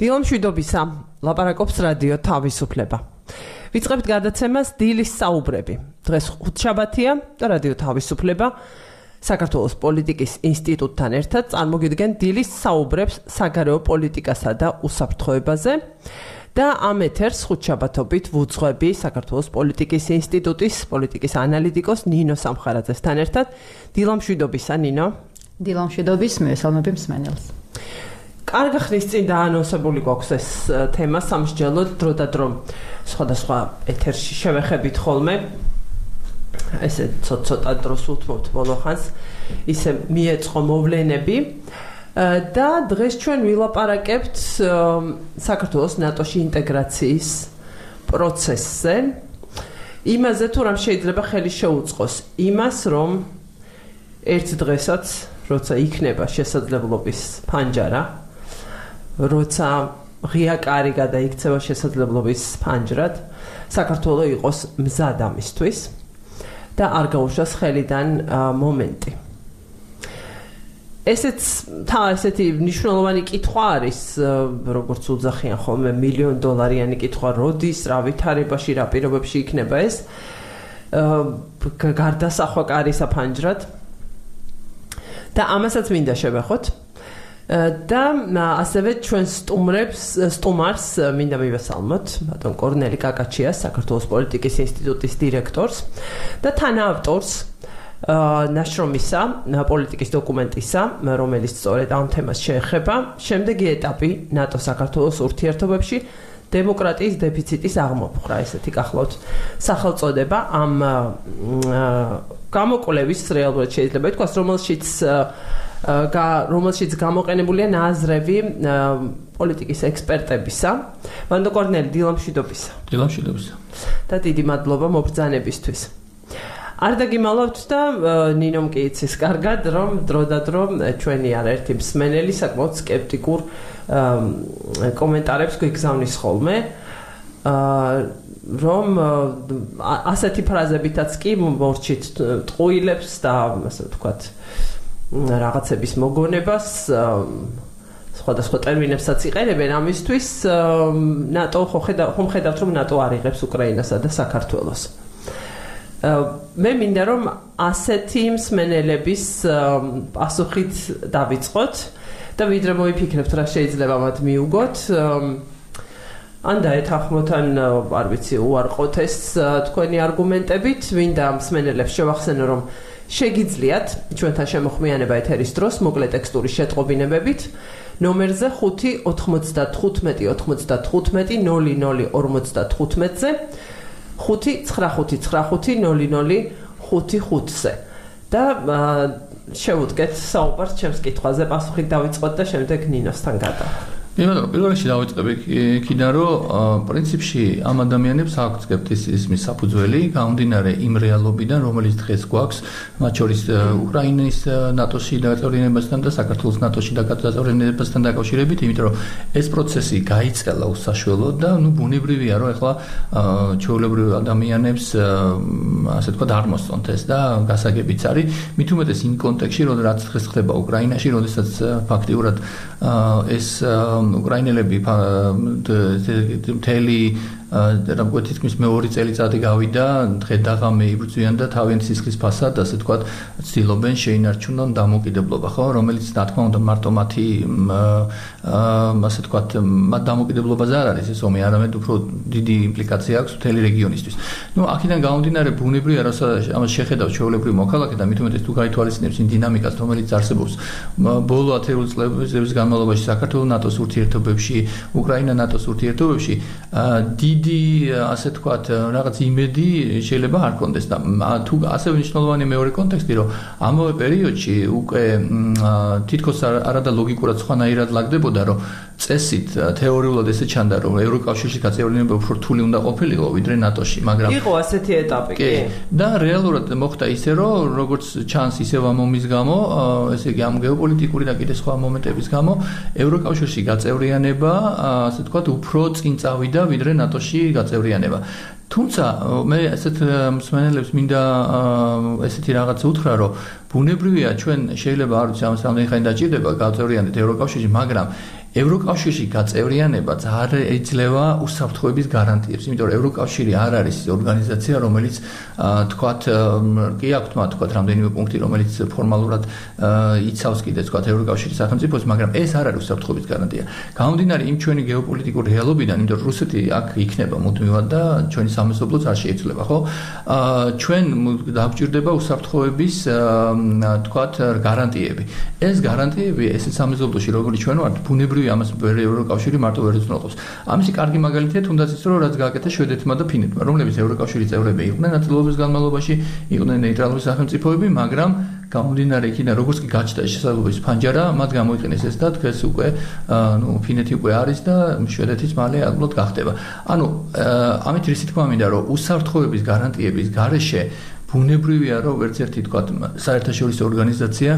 დილამ შვიდობისა, ლაპარაკობს რადიო თავისუფლება. ვიწყებთ გადაცემას დილის საუბრები. დღეს ხუთშაბათია და რადიო თავისუფლება საქართველოს პოლიტიკის ინსტიტუტთან ერთად წარმოგიდგენ დილის საუბრებს საგარეო პოლიტიკასა და უსაფრთხოებაზე და ამ ეთერს ხუთშაბათობით ვუძღვები საქართველოს პოლიტიკის ინსტიტუტის პოლიტიკის ანალიტიკოს ნინო სამხარაძესთან ერთად. დილამ შვიდობისა, ნინო. დილამ შვიდობის, მესალმები მსმენელს. კარგი ხნის წინ დაანონსებული გვაქვს ეს თემა სამსჯელოდ დრო და დრო სხვადასხვა ეთერში შევეხებით ხოლმე ესე ცოტა დროს უთმობთ ბოლო ხანს ისე მიეწყო მოვლენები და დღეს ჩვენ ვილაპარაკებთ საქართველოს ნატოში ინტეგრაციის პროცესზე იმაზე თუ რამ შეიძლება ხელი შეუწყოს იმას რომ ერთ დღესაც როცა იქნება შესაძლებლობის ფანჯარა როცა ღია კარი გადაიქცევა შესაძლებლობის ფანჯრად საქართველო იყოს მზად ამისთვის და არ გაუშვას ხელიდან მომენტი. ესეთი მნიშვნელოვანი კითხვა არის, როგორც უძახიან ხოლმე $1,000,000 კითხვა, როდის, რა ვითარებაში, რა პირობებში იქნება ეს გარდასახვა კარისა ფანჯრად და ამასაც მინდა შევეხოთ. და ასევე ჩვენ სტუმარს მინდა მივესალმოთ ბატონ კორნელი კაკაჩიას საქართველოს პოლიტიკის ინსტიტუტის დირექტორს და თანაავტორს ნაშრომისა პოლიტიკის დოკუმენტისა რომელიც სწორედ ამ თემას შეეხება შემდეგი ეტაპი ნატო-საქართველოს ურთიერთობებში დემოკრატიის დეფიციტის აღმოფხვრა ესეთი გახლავთ სახელწოდება ამ გამოკვლევის რეალურად შეიძლება ითქვას რომელშიც გამოყენებულია ნაზრები პოლიტიკის ექსპერტებისა. ბატონ კორნელი, დილამ შვიდობისა. დილამ შვიდობისა. და დიდი მადლობა მობრძანებისთვის. არ დაგიმალავთ და ნინომ კი იცის კარგად, რომ დრო და დრო ჩვენი არაერთი მსმენელი საკმაოდ სკეპტიკურ კომენტარებს გვიგზავნის ხოლმე. რომ ასეთი ფრაზებითაც კი მორჩით ტყუილებს და ასე ვთქვათ რაღაცების მოგონებას სხვადასხვა ტერმინებსაც იყენებენ ამისთვის ნატო ხომ ხედავთ რომ ნატო არ იღებს უკრაინასა და საქართველოს. მე მინდა რომ ასეთი მსმენელების პასუხით დავიწყოთ და ვიდრე მოიფიქრებთ რა შეიძლება მათ მიუგოთ ან დაეთანხმოთ ან არ ვიცი უარყოთ ეს თქვენი არგუმენტებით მინდა მსმენელებს შევახსენო რომ შეგიძლიათ ჩვენთან შემოხმიანება ეთერის დროს მოკლე ტექსტური შეტყობინებებით ნომერზე 5-95-95-00-55-00-55-ზე 5-95-95-00-55-ზე და შევუდგეთ საუბარს ჩემს კითხვაზე პასუხით დავიწყოთ და შემდეგ ნინოსთან გადავიდეთ. პირველ რიგში დავიწყები იქიდან რომ პრინციპში ამ ადამიანებს აქვთ სკეპტიციზმის საფუძველი გამომდინარე იმ რეალობიდან რომელიც დღეს გვაქვს მათ შორის უკრაინის ნატოში დაწევრიანებასთან და საქართველოს ნატოში დაწევრიანებასთან დაკავშირებით იმიტომ რომ ეს პროცესი გაიწყელა უსაშველოდ და ბუნებრივია რომ ეხლა ჩვეულებრივ ადამიანებს ასე თქვა არ მოსწონთ ეს და გასაგებიც არის მით უმეტეს იმ კონტექსტში რომ რაც დღეს ხდება უკრაინაში როდესაც ფაქტიურად ეს უკრაინელები მთელი რამგვარ თითქმის მეორე წელიწადი გავიდა დღე-დაღამე იბრძვიან და თავიანთი სისხლის ფასად ასე ვთქვათ ცდილობენ შეინარჩუნონ დამოუკიდებლობა ხო რომელიც რა თქმა უნდა მარტო მათი ასე ვთქვათ მათ დამოუკიდებლობაზე არ არის ეს ომი არამედ უფრო დიდი იმპლიკაცია აქვს მთელი რეგიონისთვის. აქედან გამომდინარე ბუნებრივია რომ ამას შეხედავს ჩვეულებრივ მოქალაქე და მით უმეტეს თუ გაითვალისწინებს იმ დინამიკას რომელიც არსებობს ბოლო 10 წლების განმავლობაში საქართველოს ნატოს ურთიერთობებში უკრაინა ნატოს ურთიერთობებში ასე თქვათ რაღაც იმედი შეიძლება არ კონდეს და თუ ასევე მნიშვნელოვანი მეორე კონტექსტი რომ ამავე პერიოდში უკვე თითქოს არადა ლოგიკურად სხვანაირად ლაგდებოდა რომ წესით თეორიულად ესე ჩანდა რომ ევროკავშირში გაწევრიანება უფრო რთული უნდა ყოფილიყო ვიდრე ნატოში მაგრამ იყო ასეთი ეტაპი კი და რეალურად მოხდა ისე რომ როგორც ჩანს ისევ ამ ომის გამო ესე იგი ამ გეოპოლიტიკური და კიდე სხვა მომენტების გამო ევროკავშირში გაწევრიანება ასე თქვათ უფრო წინ წავიდა ვიდრე ნატოში გაწევრიანება. თუმცა მე ესეთ მსმენელებს მინდა ესეთი რაღაც უთხრა რომ ბუნებრივია ჩვენ შეიძლება არ ვიცი ამას რამდენი ხანი დაჭირდება გავწევრიანდეთ ევროკავშირში მაგრამ ევროკავშირში გაწევრიანება არ ეძლევა უსაფრთხოების გარანტიებს, იმიტომ რომ ევროკავშირი არ არის ორგანიზაცია, რომელიც თქვათ კი აქვს თქვათ რამდენიმე პუნქტი, რომელიც ფორმალურად იცავს კიდე თქვათ ევროკავშირის სახელმწიფოს, მაგრამ ეს არ არის უსაფრთხოების გარანტია. გამომდინარე იმ ჩვენი გეოპოლიტიკური რეალობიდან, იმიტომ რომ რუსეთი აქ იქნება მუდმივად და ჩვენი სამეზობლოც არ შეიძლება, ხო? ჩვენ დაგვჭირდება უსაფრთხოების თქვათ გარანტიები. ეს გარანტიები ეს სამეზობლოში როგორც ჩვენ ვართ, ბუნებრივი ამას ევროკავშირი მარტო ვერ უზრუნველყოფს. ამისი კარგი მაგალითია თუნდაც ის რომ რაც გააკეთა შვედეთმა და ფინეთმა, რომლებიც ევროკავშირის წევრები იყვნენ ნაწილობრივ განმავლობაში, იყვნენ ნეიტრალური სახელმწიფოები, მაგრამ გამომდინარე იქიდან როგორც კი გაჩნდა შესაძლებლობის ფანჯარა, მათ გამოიყენეს ეს და დღეს უკვე ფინეთი უკვე არის და შვედეთიც მალე ალბათ გახდება. ანუ ამით რისი თქმა მინდა რომ უსაფრთხოების გარანტიების გარეშე ბუნებრივია რომ ვერც ერთი თქვათ საერთაშორისო ორგანიზაცია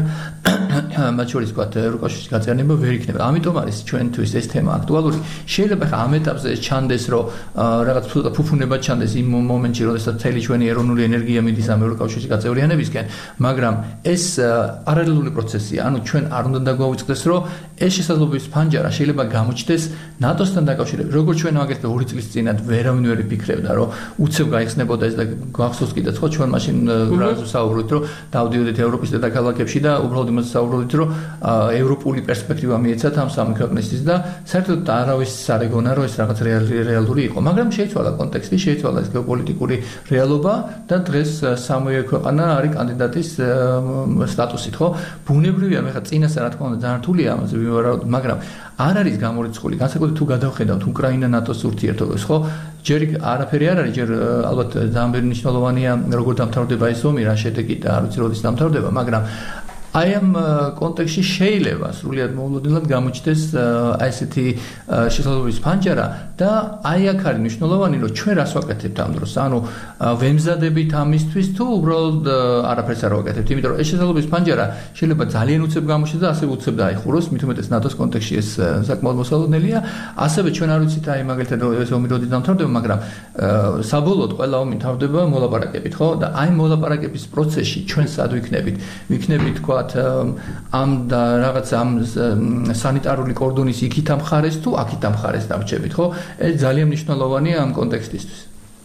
მათ შორის თქვათ ევროკავშირის გაწევრიანება ვერ იქნება. ამიტომ არის ჩვენთვის ეს თემა აქტუალური. შეიძლება ხა ამ ეტაპზე ეს ჩანდეს რომ რაღაც ფუფუნება ჩანდეს იმ მომენტში, როდესაც მთელი ჩვენი ეროვნული ენერგია მიდის ამ ევროკავშირის გაწევრიანებისკენ, მაგრამ ეს პარალელური პროცესია. ანუ ჩვენ არ უნდა დაგვაუწყდეს რომ ეს შესაძლებლობის ფანჯარა შეიძლება გამოჩნდეს ნატოსთან დაკავშირებით. როგორც ჩვენ მაგეთ 2 წლის წინათ ვერავინ ვერ იფიქრებდა რომ უცებ გაიხსნებოდა ეს და გახსოვს კიდეც ხო ჩვენ მაშინ რაზეც საუბრობთ რომ დავდიოდით ევროპის დედაქალაქებში და უბრალოდ იმას საუბრობთ რომ ევროპული პერსპექტივა მიეცათ ამ სამი ქვეყნისთვის და საერთოდ არავის არ ეგონა რომ ეს რაღაც რეალური იყო, მაგრამ შეიცვალა კონტექსტი, შეიცვალა ეს გეოპოლიტიკური რეალობა და დღეს სამივე ქვეყანა არის კანდიდატის სტატუსით, ხო? ბუნებრივია, მე ხა წინასწარ რა თქმა უნდა ძალიან რთულია ამაზე ვივარაუდ, მაგრამ არ არის გამორიცხული, განსაკუთრებით თუ გადავხედავთ უკრაინა ნატოს ურთიერთობებს, ხო? ჯერ არაფერი არ არის, ჯერ ალბათ ძალიან ბევრი მნიშვნელოვანია როგორ დამთავრდება ეს ომი, რა შედეგი და არ ვიცი როდის დამთავრდება, მაგრამ აი ამ კონტექსტში შეიძლება სრულიად მოულოდნელად გამოჩნდეს ესეთი შესაძლებლობის ფანჯარა და აი აქ არის მნიშვნელოვანი რომ ჩვენ რას ვაკეთებთ ამ დროს, ანუ ვემზადებით ამისთვის თუ უბრალოდ არაფერს არ ვაკეთებთ, იმიტომ რომ ეს შესაძლებლობის ფანჯარა შეიძლება ძალიან უცებ გამოჩნდეს და ასევე უცებ დაიხუროს, მით უმეტეს ნატოს კონტექსტში ეს საკმაოდ მოსალოდნელია, ასევე ჩვენ არ ვიცით აი მაგალითად ეს ომი როდის დამთავრდება, მაგრამ საბოლოოდ ყველა ომი თავდება მოლაპარაკებით, ხო? და აი მოლაპარაკების პროცესში ჩვენ სად ვიქნებით თქვა ამ და რაღაც ამ სანიტარული კორდონის იქით ამ მხარეს თუ აქით ამ მხარეს დამჭებით, ხო? ეს ძალიან მნიშვნელოვანია ამ კონტექსტისთვის.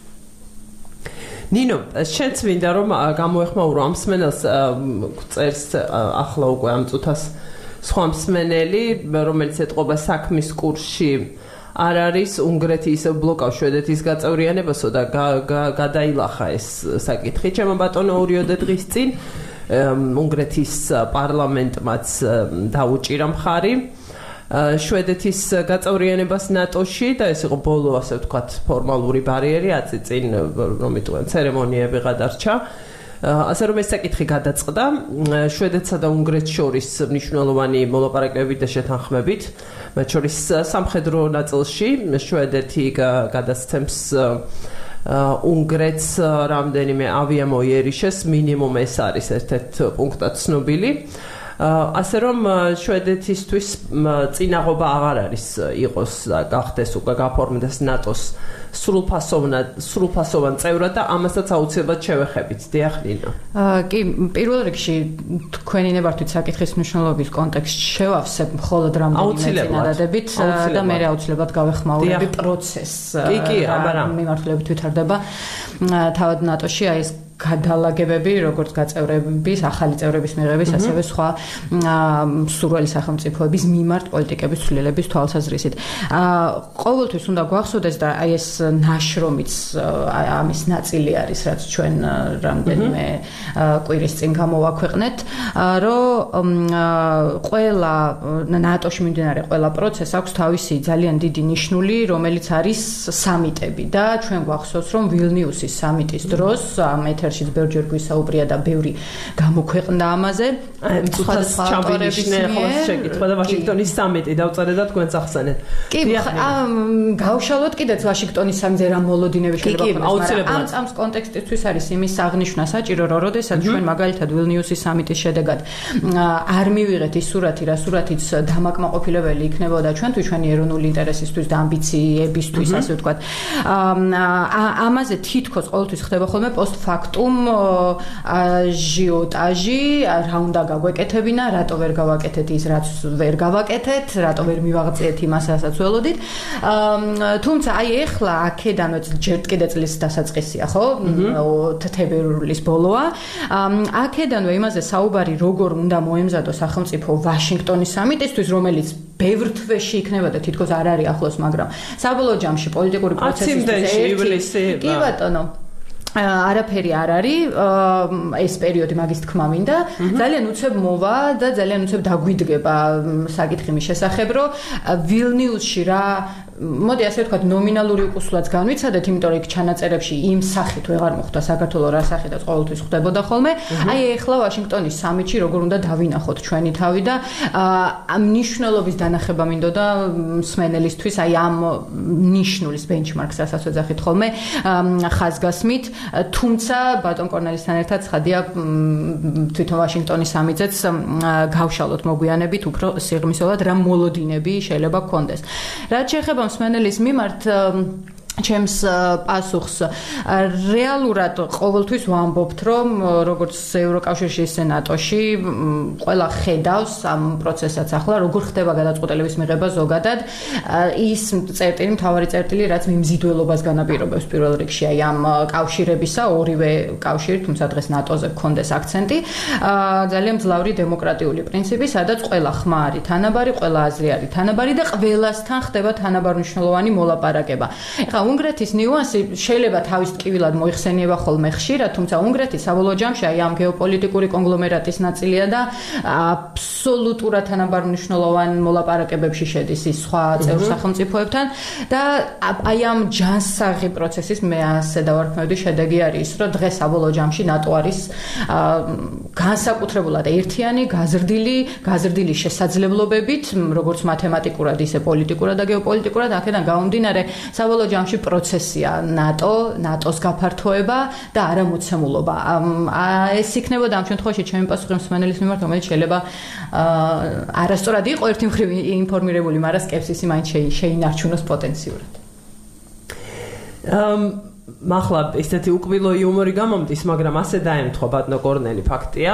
ნინო, შენც მინდა რომ გამოეხმაურო ამ მსმენელს წერს ახლა უკვე ამ წუთას სხვა მსმენელი, რომელიც ეთყობა საქმის კურსში არ არის უნგრეთის ბლოკავს შვედეთის გაწევრიანებასო და გადაილახა ეს საკითხი. ჩემო ბატონო 2 დღის წინ უნგრეთის პარლამენტმაც დაუჭირა მხარი შვედეთის გაწევრიანებას ნატოში და ეს იყო ბოლო ასე ვთქვათ ფორმალური ბარიერი აწიწინ რომ იტყვიან ცერემონიები გადარჩა. ასე რომ ეს საკითხი გადაწყდა შვედეთსა და უნგრეთს შორის მნიშვნელოვანი მოლაპარაკებებით და შეთანხმებით, მათ შორის სამხედრო ნაწილში შვედეთი გადასცემს უნგრეთს რამდენიმე ავიამოიერიშეს, მინიმუმ ეს არის ერთ-ერთ პუნქტად ცნობილი. ასე რომ შვედეთისთვის წინაღობა აღარ არის იყოს გახდეს უკვე გაფორმდეს ნატოს სრულფასოვან წევრად და ამასაც აუცილებლად შევეხებით. დიახ, ნინო. კი, პირველ რიგში თქვენი ნებართვით საკითხის მნიშვნელობის კონტექსტში შევავსებ მხოლოდ რამდენიმე წინადადებით და მე აუცილებლად გავეხმაურები პროცესს. კი, აბარა მიმართულებით ვითარდება თავად ნატოში აი ეს გადალაგებები, როგორც გაწევრების, ახალი წევრების მიღების, ასევე სხვა მსურველი სახელმწიფოების მიმართ პოლიტიკების ცვლილების თვალსაზრისით. ყოველთვის უნდა გვახსოვდეს და აი ეს ნაშრომიც ამის ნაწილი არის, რაც ჩვენ რამდენიმე კვირის წინ გამოვაქვეყნეთ, რომ ყველა ნატოში მიმდინარე ყველა პროცესს აქვს თავისი ძალიან დიდი ნიშნული, რომელიც არის სამიტები და ჩვენ გვახსოვს, რომ ვილნიუსის სამიტის დროს ამ ეთერშიც ბევრჯერ გვისაუბრია და ბევრი გამოქვეყნდა ამაზე. სხვადასხვა ჩამბინიშნე ხოლმე შეკითხვა და ვაშინგტონის სამიტი დავწერე და თქვენც ახსენეთ. კი, გავშალოთ კიდეც ვაშინგტონის სამიტზე რა მოლოდინები შეიძლება იყოს, მაგრამ ამ კონტექსტისთვის არის იმის აღნიშვნა საჭირო, რომ როდესაც ჩვენ მაგალითად ვილნიუსის სამიტის შედეგად არ მივიღეთ ის სურათი, რა სურათიც დამაკმაყოფილებელი იქნებოდა ჩვენთვის, ჩვენი ეროვნული ინტერესისთვის და ამბიციებისთვის, ასე ვთქვათ. ამაზე თითქოს ყოველთვის ხდება ხოლმე პოსტფაქტუმ რატომ აჟიოტაჟი, რა უნდა გაგვეკეთებინა, რატო ვერ გავაკეთეთ ის, რაც ვერ გავაკეთეთ, რატო ვერ მივაღწიეთ იმას, რასაც ველოდით. თუმცა აი ეხლა აქედანვე ჯერ კიდე წლის დასაწყისია, ხო? თებერვლის ბოლოა. აქედანვე იმაზე საუბარი როგორ უნდა მოემზადოს სახელმწიფო ვაშინგტონის სამიტისთვის, რომელიც ბევრ თვეში იქნება და თითქოს არ არის ახლოს, მაგრამ საბოლოო ჯამში პოლიტიკური პროცესის კი ბატონო არაფერი არ არის ეს პერიოდი მაგის თქმა მინდა ძალიან უცებ მოვა და ძალიან უცებ დაგვიდგება საკითხი მის შესახებ რომ ვილნიუსში რა მოდი ასე ვთქვათ ნომინალური უკუსლაც განვიცადეთ იმიტომ რომ იქ ჩანაწერებში იმ სახით ვეღარ მოხდა საქართველოს რა სახითაც ყოველთვის ხდებოდა ხოლმე აი ეხლა ვაშინგტონის სამიტში როგორ უნდა დავინახოთ ჩვენი თავი და ამ ნიშნულობის დანახება მინდოდა მსმენელისთვის აი ამ ნიშნულის ბენჩმარკს რასაც ვეძახით ხოლმე ხაზგასმით თუმცა ბატონ კორნელისთან ერთად ცხადია თვითონ ვაშინგტონის სამიტზეც გავშალოთ მოგვიანებით უფრო სიღრმისეულად რა მოლოდინები შეიძლება გქონდეს რაც შეეხება მსმენელის მიმართ ჩემს პასუხს რეალურად ყოველთვის ვამბობთ რომ როგორც ევროკავშირში ისე ნატოში ყველა ხედავს ამ პროცესსაც ახლა როგორ ხდება გადაწყვეტილების მიღება ზოგადად ის წერტილი მთავარი წერტილი რაც მიმზიდველობას განაპირობებს პირველ რიგში აი ამ კავშირებისა ორივე კავშირი თუმცა დღეს ნატოზე გქონდეს აქცენტი ძალიან მძლავრი დემოკრატიული პრინციპი სადაც ყველა ხმა არის თანაბარი ყველა აზრი არის თანაბარი და ყველასთან ხდება თანაბარ მნიშვნელოვანი მოლაპარაკება ეხლა უნგრეთის ნიუანსი შეიძლება თავის ტკივილად მოიხსენიება ხოლმე ხშირად, თუმცა უნგრეთი საბოლოო ჯამში აი ამ გეოპოლიტიკური კონგლომერატის ნაწილია და აბსოლუტურად თანაბარ მნიშვნელოვან მოლაპარაკებებში შედის ის სხვა წევრ სახელმწიფოებთან და აი ამ ჯანსაღი პროცესის მე ასე დავარქმევდი შედეგი არის ის, რომ დღეს საბოლოო ჯამში ნატო არის განსაკუთრებულად ერთიანი, გაზრდილი შესაძლებლობებით, როგორც მათემატიკურად, ისე პოლიტიკურად და გეოპოლიტიკურად, აქედან გამომდინარე საბოლოო ჯამში პროცესია ნატოს გაფართოება და არა მოცემულობა. ეს იქნებოდა ამ შემთხვევაში ჩემი პასუხი მსმენელის მიმართ, რომელიც შეიძლება არასწორად იყო ერთი მხრივ ინფორმირებული, მაგრამ სკეპსისი მაინც შეინარჩუნოს პოტენციურად. მახლა ესეთი უკბილო იუმორი გამომდის, მაგრამ ასე დაემთხვა ბატონო კორნელი ფაქტია.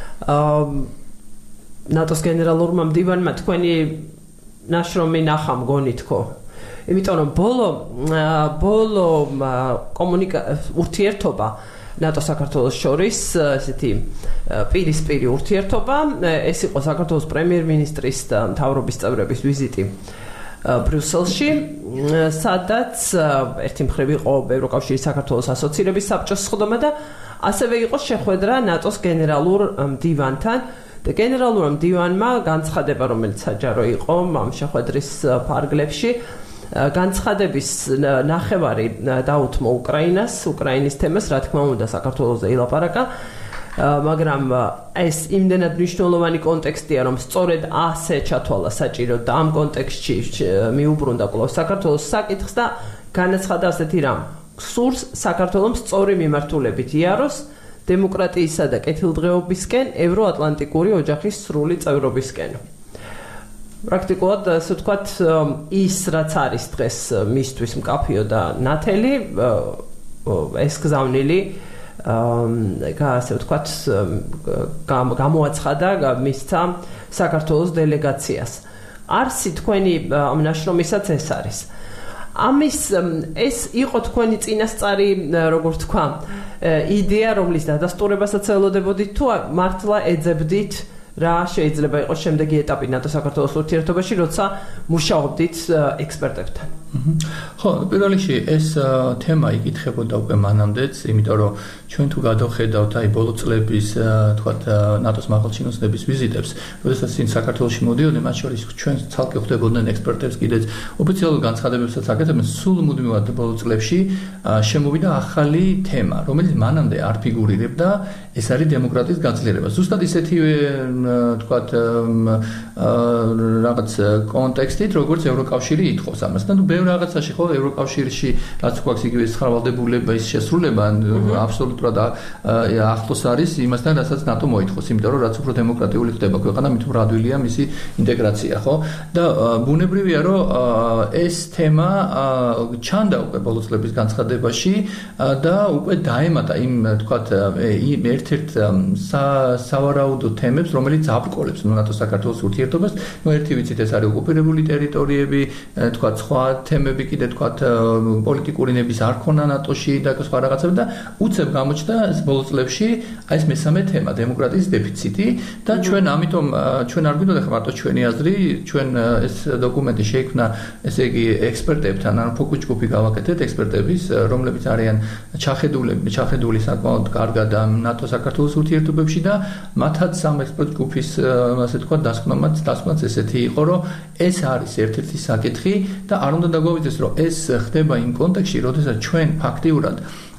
ნატოს გენერალურმა მდივანმა თქვენი ნაშრომი ნახა მგონი თქო. იმიტომ რომ ბოლო ურთიერთობა ნატო საქართველოს შორის ესეთი პირისპირი ურთიერთობა ეს იყო საქართველოს პრემიერ-მინისტრის და მთავრობის წევრების ვიზიტი ბრიუსელში სადაც ერთი მხრივ იყო ევროკავშირის საქართველოს ასოცირების საბჭოს სხდომა და ასევე იყო შეხვედრა ნატოს გენერალურ მდივანთან და გენერალურ მდივანმა განცხადება რომელიც საჯარო იყო ამ შეხვედრის ფარგლებში განცხადების ნახევარი დაუთმო უკრაინის თემას, რა თქმა უნდა, საქართველოზე ილაპარაკა, მაგრამ ეს იმდენად მნიშვნელოვანი კონტექსტია, რომ სწორედ ასე ჩათვალა საჭირო და ამ კონტექსტში მიუბრუნდა კვლავ საქართველოს საკითხს და განაცხადა ასეთი რამ. სურს საქართველოს სწორი მიმართულებით იაროს დემოკრატიისა და კეთილდღეობისკენ ევროატლანტიკური ოჯახის სრული წევრობისკენ. პრაქტიკულად ასე ვთქვათ ის რაც არის დღეს მისთვის მკაფიო და ნათელი ეს გზავნილი ასე ვთქვათ გამოაცხადა მისცა საქართველოს დელეგაციას არსი თქვენი ამ ნაშრომისაც ეს არის ეს იყო თქვენი წინასწარი როგორ ვთქვა იდეა რომლის დადასტურებასაც ელოდებოდით თუ მართლა ეძებდით რა შეიძლება იყოს შემდეგი ეტაპი ნატო საქართველოს ურთიერთობაში, როცა მუშაობდით ექსპერტებთან. ხო, პირველ რიგში ეს თემა იკითხებოდა უკვე მანამდეც, იმიტომ რომ ჩვენ თუ გადავხედავთ აი ბოლო წლების თქვათ ნატოს მაღალჩინოსნების ვიზიტებს, როდესაც წინ საქართველოში მოდიოდნენ, მათ შორის ჩვენ ცალკე ხვდებოდნენ ექსპერტებს კიდეც ოფიციალურ განცხადებებსაც აკეთებდნენ, სულ მუდმივად ბოლო წლებში შემოვიდა ახალი თემა, რომელიც მანამდე არ ფიგურირებდა, ეს არის დემოკრატიის გაძლიერება. ზუსტად ისეთივე თქვათ რაღაც კონტექსტით, როგორც ევროკავშირი ითხოვს ამას და ნუ ბევრ რაღაცაში ხო ევროკავშირში რაც გვაქვს იგივე ცხავალდებულება ის შესრულება აბსოლუტურად ახლოს არის იმასთან რასაც ნატო მოითხოვს იმიტომ რომ რაც უფრო დემოკრატიული ხდება ქვეყანა მით უფრო ადვილია მისი ინტეგრაცია ხო და ბუნებრივია რომ ეს თემა ჩანდა უკვე ბოლო წლების განცხადებაში და უკვე დაემატა იმ თქვათ იმ ერთ-ერთ სავარაუდო თემებს რომელიც აბრკოლებს ნატოს საქართველოს ურთიერთობას ერთი ვიცით ეს არის ოკუპირებული ტერიტორიები თქვათ სხვა თემები კიდე თქვათ პოლიტიკური ნების არ ქონა ნატოში და სხვა რაღაცები და უცებ გამოჩნდა ბოლო წლებში აი ეს მესამე თემა დემოკრატიის დეფიციტი და ჩვენ ამიტომ ჩვენ არ გვინდოდა ხა მარტო ჩვენი აზრი ჩვენ ეს დოკუმენტი შეიქმნა ესე იგი ექსპერტებთან ან ფოკუს ჯგუფი გავაკეთეთ ექსპერტების რომლებიც არიან ჩახედული საკმაოდ კარგად ნატო საქართველოს ურთიერთობებში და მათაც ამ ექსპერტ ჯგუფის ასე თქვა დასკვნაც ესეთი იყო რომ ეს არის ერთ-ერთი საკითხი და არ უნდა დაგვავიდეს რომ ეს ხდება იმ კონტექსტში როდესაც ჩვენ ფაქტიურად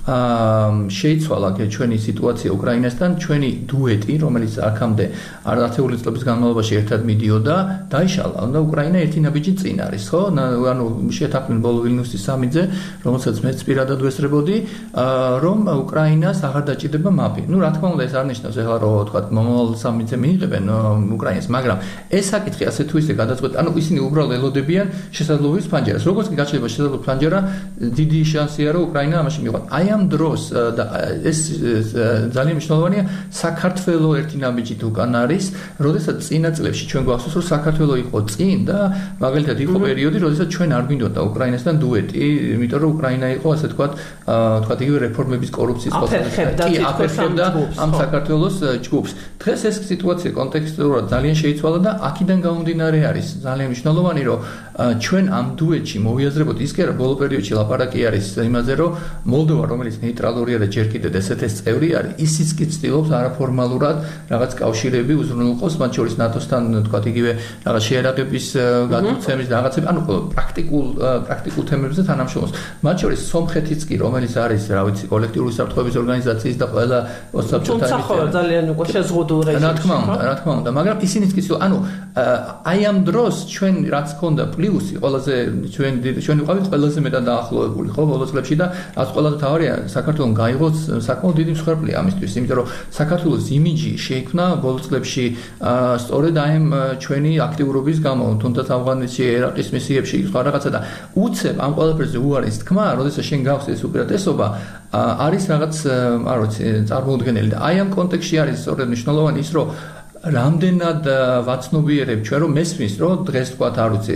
შეიცვალა ჩვენი სიტუაცია უკრაინასთან ჩვენი დუეტი რომელიც აქამდე არათეული წლების განმავლობაში ერთად მიდიოდა დაიშალა და უკრაინა ერთი ნაბიჯი წინ არის ხო ანუ შეთანხმდნენ ბოლო ვილნიუსის სამიტზე რომელსაც მეც პირადად ვესწრებოდი რომ უკრაინას აღარ დაჭირდება მაპი რა თქმა უნდა ეს არ ნიშნავს ეხლა რომ თქვა მომავალ სამიტზე მიიღებენ უკრაინას მაგრამ ეს საკითხი ასე თუ ისე გადაწყვეტ ანუ ისინი უბრალოდ ელოდებიან შესაძლებლობის ფანჯარას როგორც კი გაჩნდება შესაძლებლობის ფანჯარა დიდი შანსია რომ უკრაინა ამაში მიიღოს ამ დროს და ეს ძალიან მნიშვნელოვანია საქართველოს ერთი ნაბიჯით უკან არის როდესაც წინა წლებში ჩვენ გვახსოვს რომ საქართველოს იყო წინ და მაგალითად იყო პერიოდი როდესაც ჩვენ არ გვინდოდა უკრაინასთან დუეტი იმიტომ რომ უკრაინა იყო ასე თქვათ იგივე რეფორმების კორუფციის აფერხებდა ამ საქართველოს ჯგუფს დღეს ეს სიტუაცია კონტექსტუალურად ძალიან შეიცვალა და აქედან გამომდინარე არის ძალიან მნიშვნელოვანი რომ ჩვენ ამ დუეტში მოვიაზრებოთ ის კი არა ბოლო პერიოდში ლაპარაკი არის იმაზე რომ მოლდოვა რომელიც ნეიტრალურია და ჯერ კიდევ ესეთეს წევრი არის ისიც კი ცდილობს არაფორმალურად რაღაც კავშირები უზრუნველყოს მათ შორის ნატოსთან თქვათ იგივე რაღაც შეერაგების გადმოცემის რაღაცები ანუ პრაქტიკულ თემებზე თანამშრომლობს მათ შორის სომხეთიც კი რომელიც არის რა ვიცი კოლექტიური საფრთხეების ორგანიზაციის და ყველა ოსტაბჭოთა თუმცა ხო ძალიან უკვე შეზღუდულ რეჟიმში რა თქმა უნდა მაგრამ ისინიც კი ანუ აი ამ დროს ჩვენ რაც ქონდა პლუსი ყველაზე ჩვენ ვიყავით ყველაზე მეტად დაახლოებული ხო ბოლო წლებში და რაც ყველაზე თავარია საქართველოს გაიღოს საკმაოდ დიდი მსხვერპლი ამისთვის იმიტომ რომ საქართველოს იმიჯი შეიქმნა ბოლო წლებში სწორედ აი ჩვენი აქტიურობის გამო თუნდაც ავღანეთში ერაყის მისიებში სხვა რაღაცა და უცებ ამ ყველაფერზე უარის თქმა როდესაც შენ გაქვს ეს უპირატესობა არის რაღაც არ ვიცი წარმოუდგენელი და აი ამ კონტექსტში არის სწორედ მნიშვნელოვანი ის რომ რამდენად ვაცნობიერებ ჩვენ რომ მესმის რომ დღეს თქვათ არ ვიცი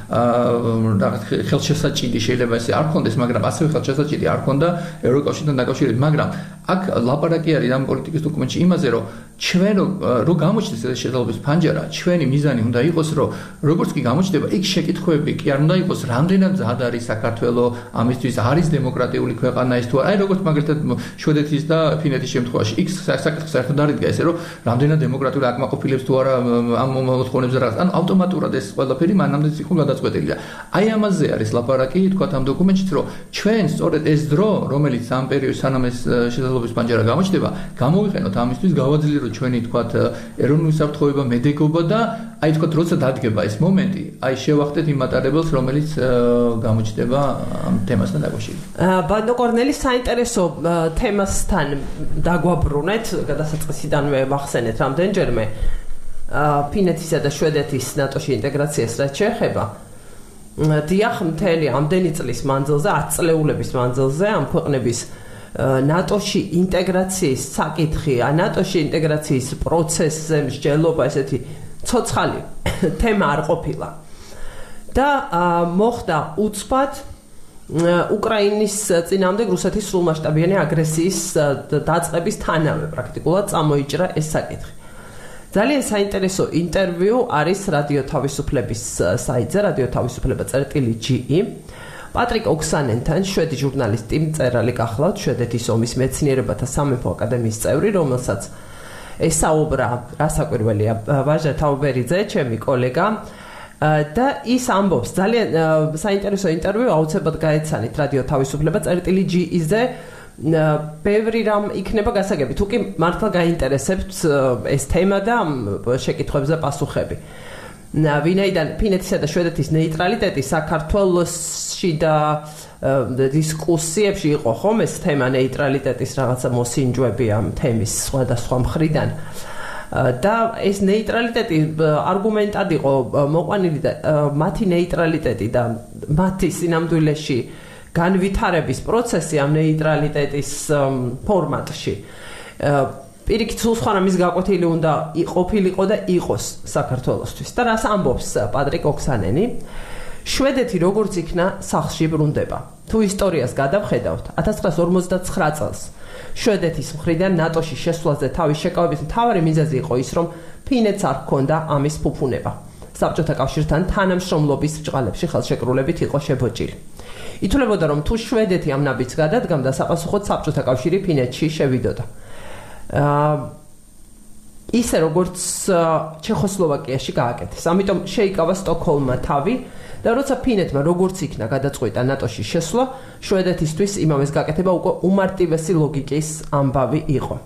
რაღაც ხელშესაჭიდი შეიძლება ესე არ ქონდეს მაგრამ ასევე ხელშესაჭიდი არ ქონდა ევროკავშირთან დაკავშირებით მაგრამ აქ ლაპარაკი არის ამ პოლიტიკის დოკუმენტში იმაზე რომ ჩვენ რომ გამოჩნდეს ეს შესაძლებლობის ფანჯარა ჩვენი მიზანი უნდა იყოს რომ როგორც კი გამოჩნდება იქ შეკითხვები კი არ უნდა იყოს რამდენად ზად არის საქართველოს ამისთვის არის დემოკრატიული ქვეყანა ის თუ აი როგორც მაგალითად შვედეთის და ფინეთის შემთხვევაში იქ საკითხი საერთოდ არ იდგა ესე რომ რამდენად დემოკრატიული აკმაყოფილებს თუ არა ამ მოთხოვნებზე რაღაც ანუ ავტომატურად ეს ყველაფერი მანამდე იყო გადაწყვეტილი და აი ამაზე არის ლაპარაკი თქვა ამ დოკუმენტშიც რომ ჩვენ სწორედ ეს დრო რომელიც ამ პერიოდში სანამ ეს შესაძლებლობის პანჯარა გამოჩნდება გამოვიყენოთ ამისთვის გავაძლიეროთ ჩვენი თქვათ ეროვნული საფრთხეობა მედეგობა და აი თქვათ როცა დადგება ეს მომენტი აი შევახდეთ იმ მატარებელს რომელიც გამოჩნდება ამ თემასთან დაკავშირებით ბანდო კორნელის საინტერესო თემასთან დაგვაბრუნეთ გადასაწყისიდანვე ვახსენეთ რამდენჯერმე ფინეთისა და შვედეთის ნატოში ინტეგრაციას რაც შეეხება დიახ მთელი ამდენი წლის მანძილზე 10 წლეულების მანძილზე ამ ქვეყნების ნატოში ინტეგრაციის საკითხი, ნატოში ინტეგრაციის პროცესზე მსჯელობა ესეთი ცოცხალი თემა არ ყოფილა. და მოხდა უცბად უკრაინის წინააღმდეგ რუსეთის სრულმასშტაბიანი აგრესიის დაწყების თანავე პრაქტიკულად წამოიჭრა ეს საკითხი. ძალიან საინტერესო ინტერვიუ არის რადიო თავისუფლების საიტზე, რადიო თავისუფლება.ge. პატრიკ ოქსანენთან, შვედი ჟურნალისტი, მწერალი გახლავთ, შვედეთის ომის მეცნიერებათა სამეფო აკადემიის წევრი, რომელსაც ესაუბრა რასაკვირველია ვაჟა თაუბერიძე, ჩემი კოლეგა. და ის ამბობს ძალიან საინტერესო ინტერვიუ აუცილებლად გაეცანით რადიო თავისუფლება.ge-ზე ბევრი რამ იქნება გასაგები თუ კი მართლა გაინტერესებთ ეს თემა და შეკითხვებზე პასუხები. ვინაიდან ფინეთისა და შვედეთის ნეიტრალიტეტი საქართველოში შიდა დისკუსიებში იყო ხომ ეს თემა ნეიტრალიტეტის რაღაცა მოსინჯვები ამ თემის სხვადასხვა მხრიდან. და ეს ნეიტრალიტეტი არგუმენტად იყო მოყვანილი და მათი ნეიტრალიტეტი და მათი სინამდვილეში განვითარების პროცესი ამ ნეიტრალიტეტის ფორმატში პირიქით სულ სხვა რამის გაკვეთილი უნდა ყოფილიყო და იყოს საქართველოსთვის. და რას ამბობს პატრიკ ოქსანენი? შვედეთი როგორც იქნა სახლში ბრუნდება. თუ ისტორიას გადავხედავთ, 1959 წელს შვედეთის მხრიდან ნატოში შესვლაზე თავის შეკავების მთავარი მიზეზი იყო ის, რომ ფინეთს არ ჰქონდა ამის ფუფუნება. საბჭოთა კავშირთან თანამშრომლობის ბჭყალებში ხელშეკრულებით იყო შებოჭილი. ითვლებოდა, რომ თუ შვედეთი ამ ნაბიჯს გადადგამდა, საპასუხოდ საბჭოთა კავშირი ფინეთში შევიდოდა. ისე როგორც ჩეხოსლოვაკიაში გააკეთეს. ამიტომ შეიკავა სტოკჰოლმმა თავი და როცა ფინეთმა როგორც იქნა გადაწყვიტა ნატოში შესვლა, შვედეთისთვის იმავეს გაკეთება უკვე უმარტივესი ლოგიკის ამბავი იყო.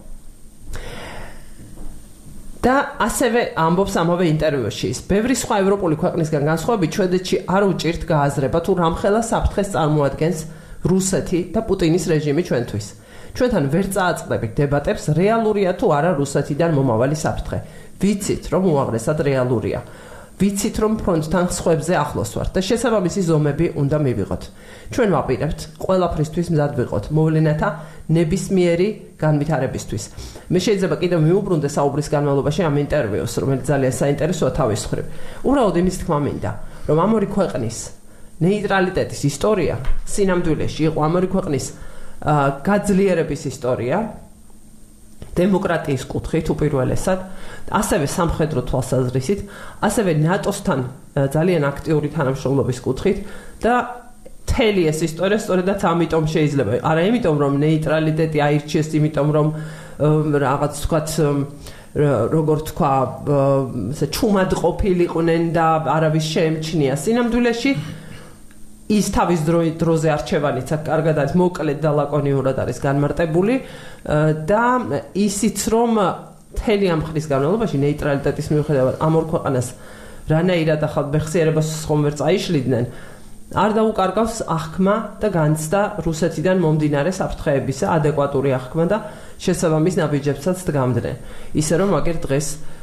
და ასევე ამბობს ამავე ინტერვიუში ის, ბევრი სხვა ევროპული ქვეყნისგან განსხვავებით, შვედეთში არ უჭირთ გააზრება თუ რამხელა საფრთხეს წარმოადგენს რუსეთი და პუტინის რეჟიმი ჩვენთვის. ჩვენთან ვერ წააწყდებით დებატებს, რეალურია თუ არა რუსეთიდან მომავალი საფრთხე. ვიცით, რომ უაღრესად რეალურია. ვიცით, რომ ფრონტთან სხვებზე ახლოს ვართ და შესაბამისი ზომები უნდა მივიღოთ. ჩვენ ვაპირებთ ყველაფრისთვის მზად ვიყოთ, მოვლენათა ნებისმიერი განვითარებისთვის. მე შეიძლება კიდევ მიუბრუნდე საუბრის განმავლობაში ამ ინტერვიუს, რომელიც ძალიან საინტერესოა თავის მხრივ. უბრალოდ იმის თქმა მინდა, რომ ამ ორი ქვეყნის ნეიტრალიტეტის ისტორია სინამდვილეში იყო ამ ორი ქვეყნის გაძლიერების ისტორია დემოკრატიის კუთხით უპირველესად, ასევე სამხედრო თვალსაზრისით, ასევე ნატოსთან ძალიან აქტიური თანამშრომლობის კუთხით და მთელი ეს ისტორია სწორედაც ამიტომ შეიძლება. არა იმიტომ, რომ ნეიტრალიტეტი აირჩიეს, იმიტომ რომ რაღაც ვთქვათ როგორ თქვა, ჩუმად ყოფილიყვნენ და არავის შეემჩნია. სინამდვილეში ის თავის დროზე არჩევანიც კარგად არის, მოკლედ და ლაკონიურად არის განმარტებული და ისიც რომ მთელი ამ ხნის განმავლობაში ნეიტრალიტეტის მიუხედავად ამ ორ ქვეყანას რანაირად ახალ მეხსიერებას ხომ ვერ წაიშლიდნენ, არ დაუკარგავს აღქმა და განცდა რუსეთიდან მომდინარე საფრთხეებისა, ადეკვატური აღქმა და შესაბამის ნაბიჯებსაც დგამდნენ. ისე რომ აგერ დღეს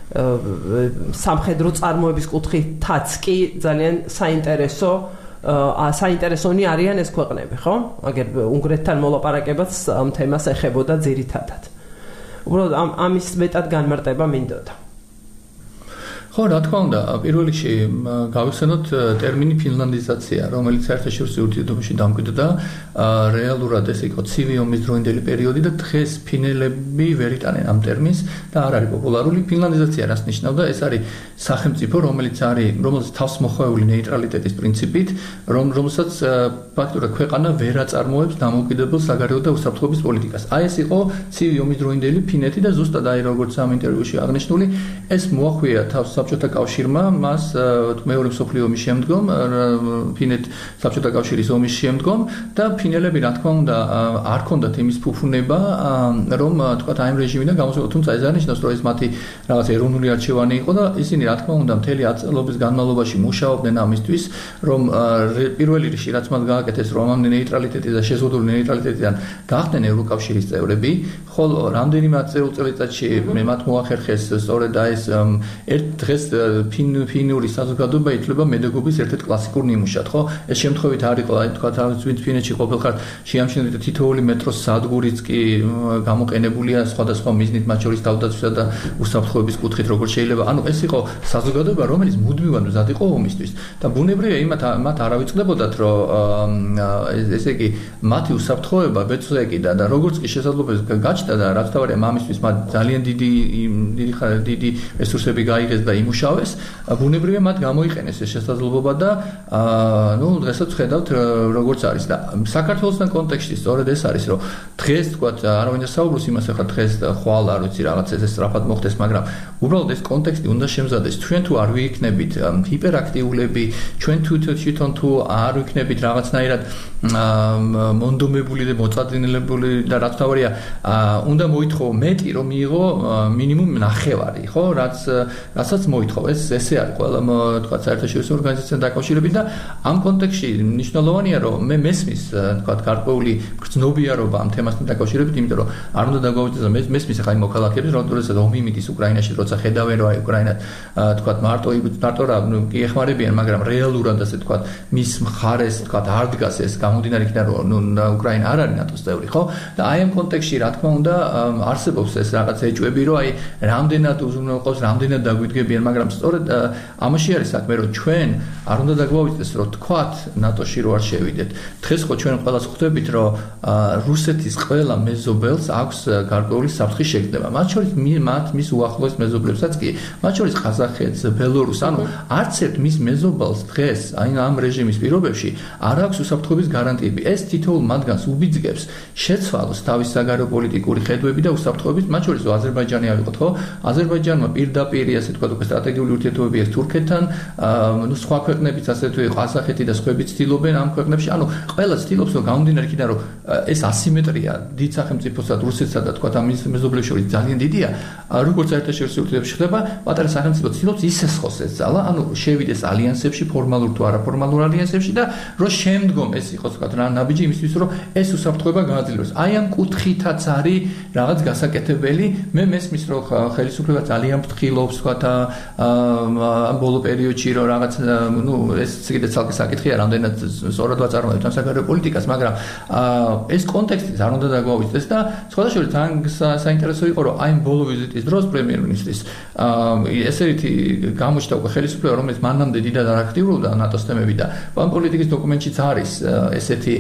სამხედრო წარმოების კუთხითაც კი ძალიან საინტერესონი არიან ეს ქვეყნები, ხო? აგერ უნგრეთთან მოლაპარაკებაც ამ თემას ეხებოდა ძირითადად. უბრალოდ ამის მეტად განმარტება მინდოდა. ხო, რა თქმა უნდა, პირველ რიგში გავიხსენოთ ტერმინი ფინლანდიზაცია, რომელიც საერთაშორისო ურთიერთობებში დამკვიდრდა, რეალურად ეს იყო ცივი ომის დროინდელი პერიოდი და დღეს ფინელები ვერ იტანენ ამ ტერმინს და არ არის პოპულარული. ფინლანდიზაცია რას ნიშნავდა? ეს არის სახელმწიფო, რომელიც თავს მოხვეული ნეიტრალიტეტის პრინციპით, რომელსაც ფაქტურად ქვეყანა ვერ აწარმოებს დამოუკიდებელ საგარეო და უსაფრთხოების პოლიტიკას. აი ეს იყო ცივი ომის დროინდელი ფინეთი და ზუსტად აი როგორც ამ ინტერვიუში აღნიშნული, ეს მოახვია თავს საბჭოთა კავშირმა, მას მეორე მსოფლიო ომის შემდგომ, ფინეთ საბჭოთა კავშირის ომის შემდგომ და ფინელები რა თქმა უნდა არ ქონდათ იმის ფუფუნება, რომ თქვათ აი ამ რეჟიმიდან გამოსულიყო, თუმცა ეს არ ნიშნავს, რომ ეს მათი რაღაც ეროვნული არჩევანი იყო და ისინი რა თქმა უნდა მთელი 10 წლების განმავლობაში მუშაობდნენ ამისთვის, რომ პირველი რიგში რაც მათ გააკეთეს, რომ ამ ნეიტრალიტეტის და შეზღუდული ნეიტრალიტეტიდან გახდნენ ევროკავშირის წევრები, ხოლო რამდენიმე წელიწადში მათ მოახერხეს სწორედ აი ეს ერთ დღეს ფინური საზოგადოება ითვლება მედეგობის ერთ-ერთ კლასიკურ ნიმუშად, ხო? ეს შემთხვევით არ იყო, აი თქვა ვინც ფინეთში ყოფილიყარ, შეამჩნევთ თითოეული მეტროს სადგურიც კი გამოყენებულია სხვადასხვა მიზნით, მათ შორის თავდაცვისა და უსაფრთხოების კუთხით, როგორც შეიძლება. ანუ ეს იყო საზოგადოება, რომელიც მუდმივად მზად იყო ომისთვის და ბუნებრივია მათ არ ავიწყდებოდათ, რომ ესე იგი მათი უსაფრთხოება ბეწვეგი და როგორც კი შესაძლებლობებს გაჩნდა და რაც თავარია მამისთვის მათ ძალიან დიდი რესურსები გაიღეს და იმუშავეს, ბუნებრივია მათ გამოიყენეს ეს შესაძლებლობა და დღესაც ხედავთ როგორც არის და საქართველოსთან კონტექსტში სწორედ ეს არის, რომ დღეს თქვათ არავინ არ საუბრობს იმას, ახლა დღეს ხვალ არ ვიცი რაღაც ეს სწრაფად მოხდეს, მაგრამ უბრალოდ ეს კონტექსტი უნდა შემზადეს. ჩვენ თუ არ ვიქნებით ჰიპერაქტიულები, ჩვენ თვითონ თუ არ ვიქნებით რაღაცნაირად მონდომებული და მოწადინელებული და რაც თავია უნდა მოითხოვო მეტი რომ მიიღო მინიმუმ ნახევარი ხო რასაც მოითხოვ ესე არის ყველა თქვა საერთაშორისო ორგანიზაციასთან დაკავშირებით და ამ კონტექსტში მნიშვნელოვანია რომ მე მესმის თქვა გარკვეული გრძნობიარობა ამ თემასთან დაკავშირებით იმიტომ რომ არ უნდა დაგვაუწყდეს მესმის ახლა იმ მოქალაქეებს როდესაც ომი მიდის უკრაინაში როცა ხედავენ რომ აი უკრაინა თქვა მარტო რა კი ეხმარებიან მაგრამ რეალურად ასე თქვა მის მხარეს თქვა არ დგას ეს გამომდინარე იქიდან რომ უკრაინა არ არის ნატოს წევრი ხო და აი ამ კონტექსტში რა თქმა უნდა არსებობს ეს რაღაც ეჭვები რომ აი რამდენად უზრუნველყოს რამდენად დაგვიდგებიან მაგრამ სწორედ ამაში არის საქმე რომ ჩვენ არ უნდა დაგვაუწყდეს რომ თქვათ ნატოში რო არ შევიდეთ დღეს ხო ჩვენ ყველას ხვდებით რომ რუსეთის ყველა მეზობელს აქვს გარკვეული საფრთხის შეგრძნება მათ შორის მის უახლოეს მეზობლებსაც კი მათ შორის ყაზახეთს ბელორუსს ანუ არც ერთ მის მეზობელს დღეს აი ამ რეჟიმის პირობებში არ აქვს უსაფრთხოების გარანტიები ეს თითოეულ მათგანს უბიძგებს შეცვალოს თავის საგარეო პოლიტიკური ხედვები და უსაფრთხოების მათ შორის აზერბაიჯანი ავიღოთ ხო აზერბაიჯანმა პირდაპირ ასე თქვა უკვე სტრატეგიული ურთიერთობები აქვს თურქეთთან ნუ სხვა ქვეყნებიც ასე თუ ყაზახეთი და სხვები ცდილობენ ამ ქვეყნებში ანუ ყველა ცდილობს რომ გამომდინარე იქიდან რომ ეს ასიმეტრია დიდ სახელმწიფოსა და რუსეთსა და თქვა ამ მეზობლებს შორის ძალიან დიდია როგორც საერთაშორისო ურთიერთობებში ხდება პატარა სახელმწიფო ცდილობს ისესხოს ეს ძალა ანუ შევიდეს ალიანსებში ფორმალურ თუ არაფორმალურ ალიანსებში და რომ შემდგომ ეს იყოს თქვა რა ნაბიჯი იმისთვის რომ ეს უსაფრთხოება გააძლიეროს აი ამ კუთხითაც არის რაღაც გასაკეთებელი მე მესმის რომ ხელისუფლება ძალიან ფრთხილობს თქვა ამ ბოლო პერიოდში რომ რაღაც ნუ ეს კიდე ცალკე საკითხია რამდენად სწორად ვაწარმოებთ ამ საგარეო პოლიტიკას მაგრამ ეს კონტექსტიც არ უნდა დაგვაუწყდეს და სხვადასხვა თან საინტერესო იყო რომ აი ამ ბოლო ვიზიტის დროს პრემიერ-მინისტრის ესეთი გამოჩნდა უკვე ხელისუფლება რომელიც მანამდე დიდად არ აქტიურობდა ნატოს თემები და ამ პოლიტიკის დოკუმენტშიც არის ესეთი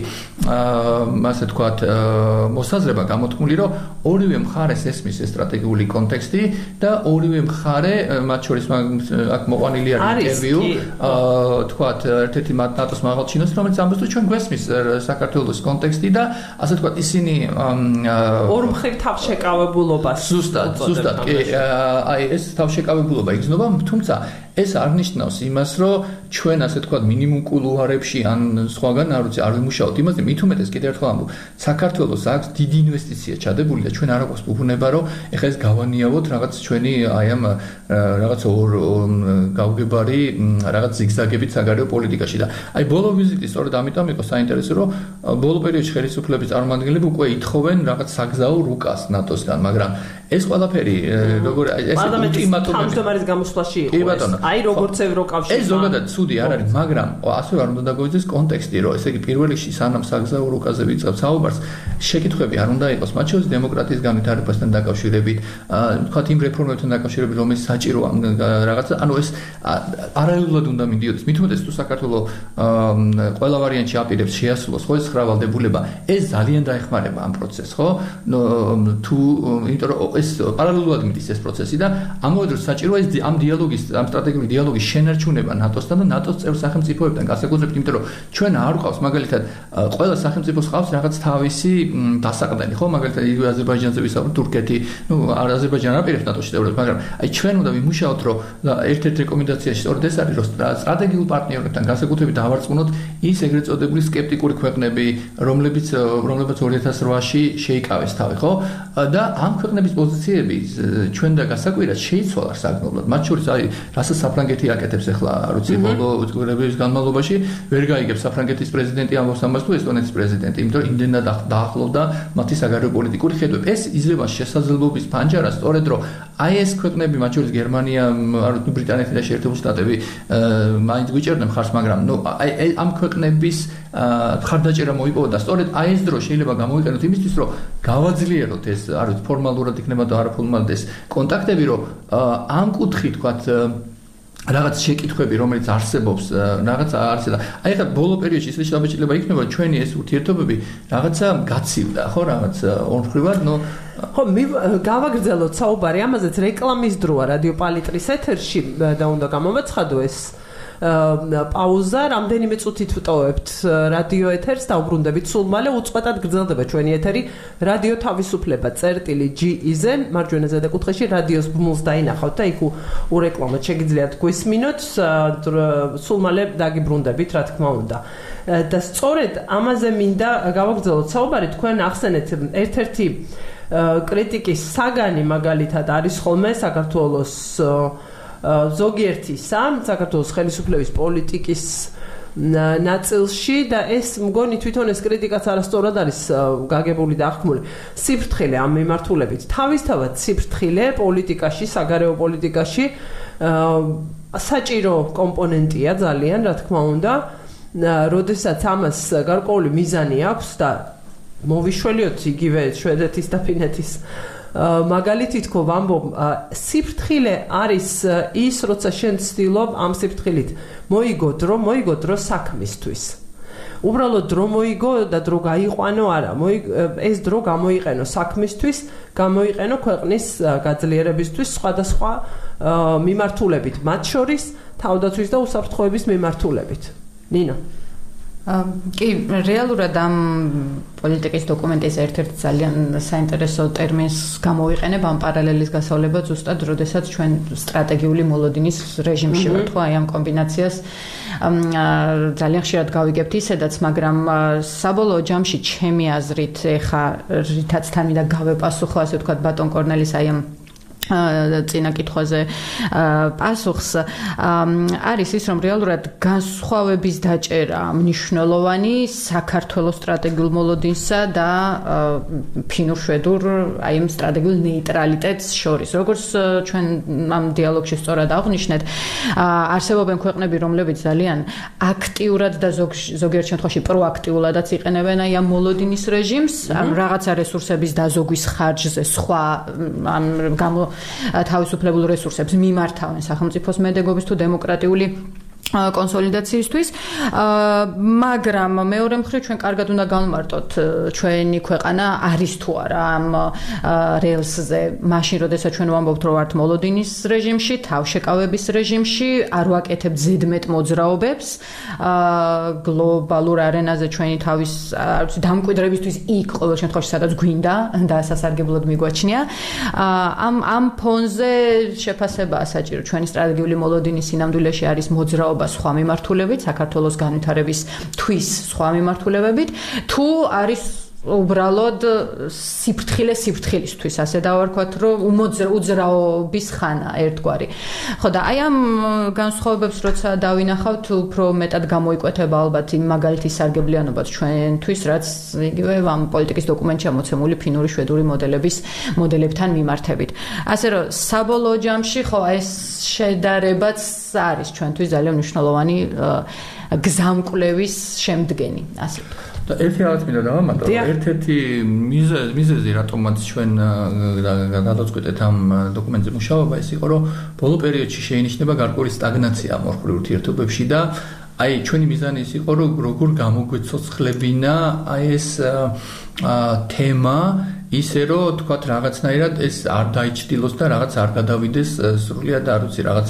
ასე თქვათ მოსაზრება გამოთქმული რომ ორივე მხარეს ესმის ეს სტრატეგიული კონტექსტი და ორივე მხარე მათ შორის აქ მოყვანილი არის ინტერვიუ თქვათ ერთ-ერთი ნატოს მაღალჩინოს რომელიც ამბობს რომ ჩვენ გვესმის საქართველოს კონტექსტი და ასე თქვათ ისინი ორმხრივ თავშეკავებულობას ზუსტად კი აი ეს თავშეკავებულობა იგრძნობა თუმცა ეს არ ნიშნავს იმას, რომ ჩვენ ასე თქვა მინიმუმ კულუარებში ან სხვაგან არ ვიცი, არ ვიმუშაოთ იმაზე, მით უმეტეს კიდევ ერთხელ ამბობ, საქართველოს აქვს დიდი ინვესტიცია ჩადებული და ჩვენ არ აქვს უფუნება, რომ ეხლა ეს გავანიავოთ რაღაც ჩვენი აი ამ რაღაც გავგებარი რაღაც ზიგზაგებით საგარეო პოლიტიკაში და აი ბოლო ვიზიტი სწორედ ამიტომ იყო საინტერესო, რომ ბოლო პერიოდში ხელისუფლების წარმომადგენლები უკვე ითხოვენ რაღაც საგზაო რუკას ნატოსგან, მაგრამ ეს ყველაფერი როგორ ეს ულტიმატუმი თავმჯდომარის გამოსვლაში იყო აი როგორც ევროკავშირი ეს ზოგადად ცუდი არ არის მაგრამ ასე არ უნდა დაგვიძეს კონტექსტი რომ ესე იგი პირველ რიგში სანამ საგზაო რუკაზე ვიწყებთ საუბარს შეკითხვები არ უნდა იყოს მათ შორის დემოკრატიის განვითარებასთან დაკავშირებით თქვათ იმ რეფორმებთან დაკავშირებით რომელიც საჭირო რაღაცა ანუ ეს პარალელურად უნდა მიდიოდეს მით უმეტეს თუ საქართველოს ყველა ვარიანტში აპირებს შეასრულოს ხო ეს ხრავალდებულება ეს ძალიან დაეხმარება ამ პროცესს ხო თუ იმიტომ რომ ეს პარალელურად მიდის ეს პროცესი და ამავე დროს საჭიროა ეს ამ დიალოგის ამ სტრატეგიული დიალოგის შენარჩუნება ნატოსთან და ნატოს წევრ სახელმწიფოებთან განსაკუთრებით იმიტომ რომ ჩვენ არ ყავს მაგალითად ყველა სახელმწიფოს ყავს რაღაც თავისი დასაყრდენი ხო მაგალითად იგივე აზერბაიჯანზე ვისაუბრეთ თურქეთი ნუ აზერბაიჯანი აპირებს ნატოში წევრობას მაგრამ აი ჩვენ უნდა ვიმუშაოთ რომ ერთ-ერთ რეკომენდაციაში სწორედ ეს არის რომ სტრატეგიულ პარტნიორებთან განსაკუთრებით დავარწმუნოთ ის ეგრეთ წოდებული სკეპტიკური ქვეყნები რომლებიც 2008-ში შეიკავეს თავი ხო და ამ ქვეყნების პოზიციები ჩვენ და გასაკვირად შეიცვალა საგნობრად მათ შორის აი რასაც საფრანგეთი აკეთებს ახლა არ ვიცი ბოლო წლების განმავლობაში ვერ გაიგებს საფრანგეთის პრეზიდენტი ამბობს ამას თუ ესტონეთის პრეზიდენტი იმიტომ რომ იმდენად დაახლოვდა მათი საგარეო პოლიტიკური ხედვები ეს იძლევა შესაძლებლობის ფანჯარა სწორედ რომ აი ეს ქვეყნები მათ შორის გერმანია არ ვიცი ბრიტანეთი და შეერთებული შტატები მაინც გვიჭერდნენ ხარს მაგრამ ნუ აი ამ ქვეყნების ხარდაჭერა მოიპოვა და სწორედ აი ეს დრო შეიძლება გამოვიყენოთ იმისთვის რომ გავაძლიეროთ ეს არ ვიცი ფორმალურად იქნება და არაფორმალურად ეს კონტაქტები რომ ამ კუთხით თქვათ რაღაც შეკითხვები რომელიც არსებობს რაღაც არის და აი ხა ბოლო პერიოდში ისეთი შეტაბეჭდილება იქნება ჩვენი ეს ურთიერთობები რაღაცა გაცივდა ხო რაღაც ორმხრივად ნუ ხო გავაგრძელოთ საუბარი ამაზეც რეკლამის დროა რადიო პალიტრის ეთერში და უნდა გამომეცხადო ეს პაუზა რამდენიმე წუთით ვტოვებთ რადიო ეთერს და უბრუნდებით სულ მალე უწყვეტად გრძელდება ჩვენი ეთერი რადიო თავისუფლება წერტილი.ge მარჯვენა ზედაკუთხეში რადიოს ბმულს დაინახავთ და იქ ურეკლამოთ შეგიძლიათ გვისმინოთ სულ მალე დაგიბრუნდებით რა თქმა უნდა და სწორედ ამაზე მინდა გავაგრძელოთ საუბარი თქვენ ახსენეთ ერთ-ერთი კრიტიკის საგანი მაგალითად არის ხოლმე საქართველოს ზოგიერთისა საქართველოს ხელისუფლების პოლიტიკის ნაწილში და ეს მგონი თვითონ ეს კრიტიკაც არასწორად არის გაგებული და აღქმული სიფრთხილე ამ მიმართულებით თავისთავად სიფრთხილე პოლიტიკაში საგარეო პოლიტიკაში საჭირო კომპონენტია ძალიან რა თქმა უნდა როდესაც ამას გარკვეული მიზანი აქვს და მოვიშველიოთ იგივე შვედეთის და ფინეთის მაგალითი თქო ვამბობ სიფრთხილე არის ის როცა შენ ცდილობ ამ სიფრთხილით მოიგო დრო საქმისთვის უბრალოდ დრო მოიგო და დრო გაიყვანო არა ეს დრო გამოიყენო საქმისთვის გამოიყენო ქვეყნის გაძლიერებისთვის სხვადასხვა მიმართულებით მათ შორის თავდაცვის და უსაფრთხოების მიმართულებით ნინო კი რეალურად ამ პოლიტიკის დოკუმენტის ერთ-ერთი ძალიან საინტერესო ტერმინს გამოვიყენებ ამ პარალელის გასავლება ზუსტად როდესაც ჩვენ სტრატეგიული მოლოდინის რეჟიმში ვართ ხო აი ამ კომბინაციას ძალიან ხშირად გავიგებთ ისედაც მაგრამ საბოლოო ჯამში ჩემი აზრით ეხა რითაც თან მინდა გავეპასუხო ასე ვთქვათ ბატონ კორნელის აი ამ წინა კითხვაზე პასუხს არის ის რომ რეალურად განსხვავების დაჭერა მნიშვნელოვანი საქართველოს სტრატეგიულ მოლოდინსა და ფინურ შვედურ აი ამ სტრატეგიულ ნეიტრალიტეტს შორის როგორც ჩვენ ამ დიალოგში სწორად აღნიშნეთ არსებობენ ქვეყნები რომლებიც ძალიან აქტიურად და ზოგიერთ შემთხვევაში პროაქტიულადაც იყენებენ აი ამ მოლოდინის რეჟიმს ამ რაღაცა რესურსების დაზოგვის ხარჯზე სხვა ამ თავისუფლებულ რესურსებს მიმართავენ სახელმწიფოს მედეგობის თუ დემოკრატიული კონსოლიდაციისთვის მაგრამ მეორე მხრივ ჩვენ კარგად უნდა გავმარტოთ ჩვენი ქვეყანა არის თუ არა ამ რეილსზე მაშინ როდესაც ჩვენ ვამბობთ რომ ვართ მოლოდინის რეჟიმში თავშეკავების რეჟიმში არ ვაკეთებთ ზედმეტ მოძრაობებს გლობალურ არენაზე ჩვენი თავის დამკვიდრებისთვის იქ ყოველ შემთხვევაში სადაც გვინდა და სასარგებლოდ მიგვაჩნია ამ ფონზე შეფასებაა საჭირო ჩვენი სტრატეგიული მოლოდინის სინამდვილეში არის მოძრაობა სხვა მიმართულებით საქართველოს განვითარების თვის სხვა მიმართულებებით თუ არის უბრალოდ სიფრთხილისთვის ასე დავარქვათ რომ უძრაობის ხანა ერთგვარი ხო და აი ამ განსხვავებებს როცა დავინახავთ უფრო მეტად გამოიკვეთება ალბათ იმ მაგალითის სარგებლიანობაც ჩვენთვის რაც იგივე ამ პოლიტიკის დოკუმენტში ამოცემული ფინური შვედური მოდელებთან მიმართებით ასე რომ საბოლოო ჯამში ხო ეს შედარებაც არის ჩვენთვის ძალიან მნიშვნელოვანი გზამკვლევის შემდგენი ასე ვთქვათ და ერთი რაღაც მინდა დავამატო ერთ-ერთი მიზეზი რატომაც ჩვენ გადავწყვეტეთ ამ დოკუმენტზე მუშაობა ის იყო რომ ბოლო პერიოდში შეინიშნება გარკვეული სტაგნაცია ამ ორ ურთიერთობებში და აი ჩვენი მიზანი ის იყო რომ როგორ გამოგვეცოცხლებინა აი ეს თემა ისე რომ თქვათ რაღაცნაირად ეს არ დაიჭდილოს და რაღაც არ გადავიდეს სრულიად არ ვიცი რაღაც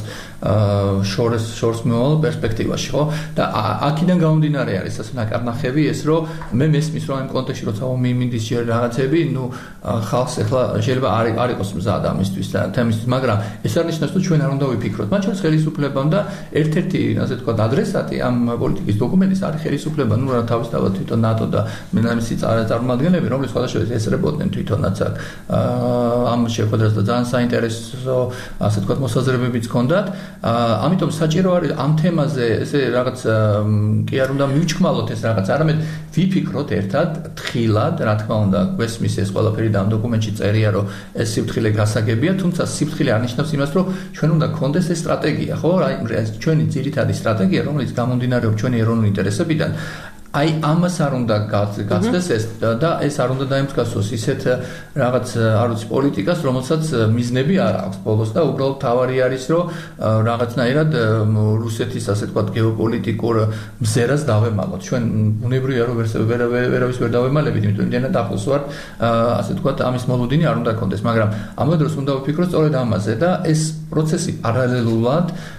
შორს მოვალ პერსპექტივაში ხო და აქედან გამომდინარე არის ასე ნაკარნახები ეს რომ მე მესმის რომ ამ კონტექსტში როცა მიმინდის ჯერ რაღაცები ნუ ხალხს ახლა შეიძლება არ იყოს მზად ამისთვის და თემისთვის მაგრამ ეს არ ნიშნავს რომ ჩვენ არ უნდა ვიფიქროთ მათ შორის ხელისუფლება და ერთ-ერთი ასე თქვათ ადრესატი ამ პოლიტიკის დოკუმენტის არის ხელისუფლება ნუ რა თავისთავად თვითონ ნატო და მენამისი წარმომადგენლები რომლის სხვადასხვა ესწრებოდნენ თვითონაც ამ შეხვედრას და ძალიან საინტერესო ასე თქვათ მოსაზრებებიც ჰქონდათ ამიტომ საჭირო არის ამ თემაზე ესე რაღაც კი არ უნდა მივჩქმალოთ ეს რაღაც არამედ ვიფიქროთ ერთად თხილად რა თქმა უნდა გვესმის ეს ყველაფერი და ამ დოკუმენტში წერია რომ ეს სიფრთხილე გასაგებია თუმცა სიფრთხილე არ ნიშნავს იმას რომ ჩვენ უნდა გქონდეს ეს სტრატეგია ხო აი ჩვენი ძირითადი სტრატეგია რომელიც გამომდინარეობს ჩვენი ეროვნული ინტერესებიდან აი ამას არ უნდა გასცდეს ეს და ეს არ უნდა დაემსგავსოს ისეთ რაღაც არ ვიცი პოლიტიკას რომელსაც მიზნები არ აქვს ბოლოს და უბრალოდ თავარი არის რომ რაღაცნაირად რუსეთის ასე თქვა გეოპოლიტიკურ მზერას დავემალოთ ჩვენ უნებრივია რომ ვერავის ვერ დავემალებით იმიტომ იმდენად ახლოს ვარ ასე თქვა ამის მოლოდინი არ უნდა გქონდეს მაგრამ ამ დროს უნდა ვფიქროთ სწორედ ამაზე და ეს პროცესი პარალელურად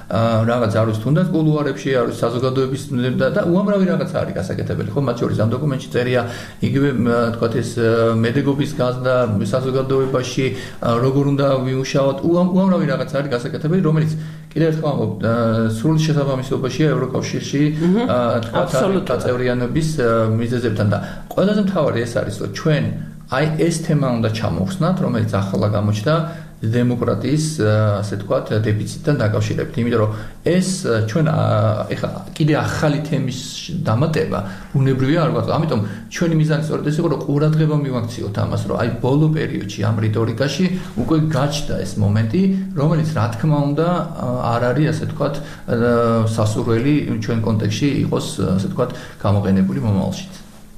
რაღაც არის თუნდაც კულუარებში არის საზოგადოების და უამრავი რაღაც არის გასაკეთებელი ხო მათ შორის ამ დოკუმენტში წერია იგივე თქვათ ეს მედეგობის გაზრდა საზოგადოებაში როგორ უნდა ვიმუშაოთ უამრავი რაღაც არის გასაკეთებელი რომელიც კიდევ ერთხელ ამბობ სრული შესაბამისობაშია ევროკავშირში თქვათ დაწევრიანების მიზეზებთან და ყველაზე მთავარი ეს არის რომ ჩვენ აი ეს თემა უნდა ჩამოვხსნათ რომელიც ახლა გამოჩნდა დემოკრატიის ასე ვთქვათ დეფიციტთან დაკავშირებით იმიტომ რომ ეს ჩვენ ეხლა კიდე ახალი თემის დამატება უნებრივია არ ვთქვათ ამიტომ ჩვენი მიზანი სწორედ ეს იყო რომ ყურადღება მივაქციოთ ამას რომ აი ბოლო პერიოდში ამ რიტორიკაში უკვე გაჩნდა ეს მომენტი რომელიც რა თქმა უნდა არ არის ასე ვთქვათ სასურველი ჩვენ კონტექსტში იყოს ასე ვთქვათ გამოყენებული მომავალშიც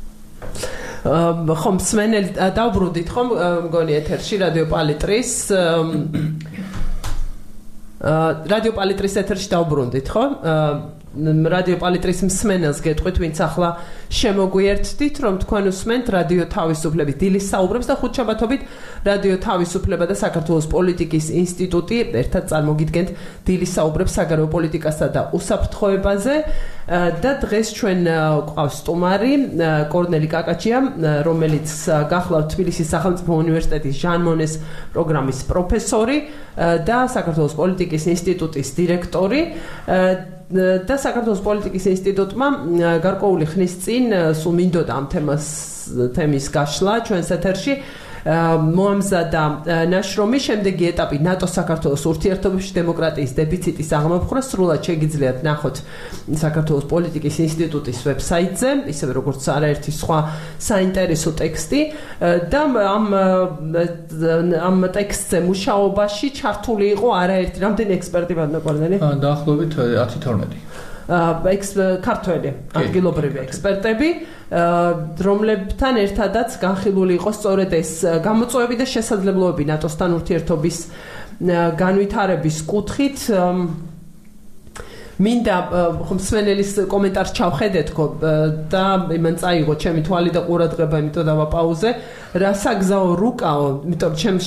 ხომ სმენელი დავბრუნდით ხომ მგონი ეთერში რადიო პალიტრის ეთერში დავბრუნდით ხომ რადიო პალიტრის მსმენელს გეტყვით ვინც ახლა შემოგვიერთდით რომ თქვენ უსმენთ რადიო თავისუფლების დილის საუბრებს და ხუთშაბათობით რადიო თავისუფლება და საქართველოს პოლიტიკის ინსტიტუტი ერთად წარმოგიდგენთ დილის საუბრებს საგარეო პოლიტიკასა და უსაფრთხოებაზე და დღეს ჩვენ ყავს სტუმარი კორნელი კაკაჩია რომელიც გახლავთ თბილისის სახელმწიფო უნივერსიტეტის ჟან მონეს პროგრამის პროფესორი და საქართველოს პოლიტიკის ინსტიტუტის დირექტორი და საქართველოს პოლიტიკის ინსტიტუტმა გარკვეული ხნის წინ სულ მინდოდა ამ თემის გაშლა ჩვენს ეთერში მოამზადა ნაშრომი შემდეგი ეტაპი ნატო-საქართველოს ურთიერთობებში დემოკრატიის დეფიციტის აღმოფხვრა სრულად შეგიძლიათ ნახოთ საქართველოს პოლიტიკის ინსტიტუტის ვებსაიტზე ისევე როგორც არაერთი სხვა საინტერესო ტექსტი და ამ ტექსტზე მუშაობაში ჩართული იყო არაერთი რამდენი ექსპერტი ბანდაკორნელი დაახლოებით 10-12 ქართველი ადგილობრივი ექსპერტები რომლებთან ერთადაც განხილული იყო სწორედ ეს გამოწვევები და შესაძლებლობები ნატოსთან ურთიერთობის განვითარების კუთხით მინდა მსმენელის კომენტარს ჩავხედეთ და იმან წაიღო ჩემი თვალი და ყურადღება იმიტომ დავაპაუზე რა საგზაო რუკაო იმიტომ ჩემს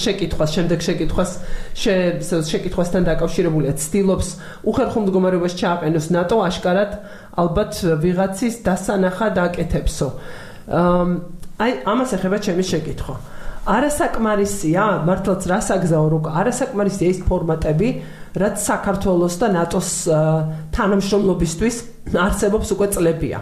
შეკითხვასთან დაკავშირებულია ცდილობს უხერხულ მდგომარეობაში ჩააყენოს ნატო აშკარად ალბათ ვიღაცის დასანახად აკეთებსო აი ამას ეხება ჩემი შეკითხვა არასაკმარისია მართლაც რა საგზაო რუკა არასაკმარისია ის ფორმატები რაც საქართველოს და ნატოს თანამშრომლობისთვის არსებობს უკვე წლებია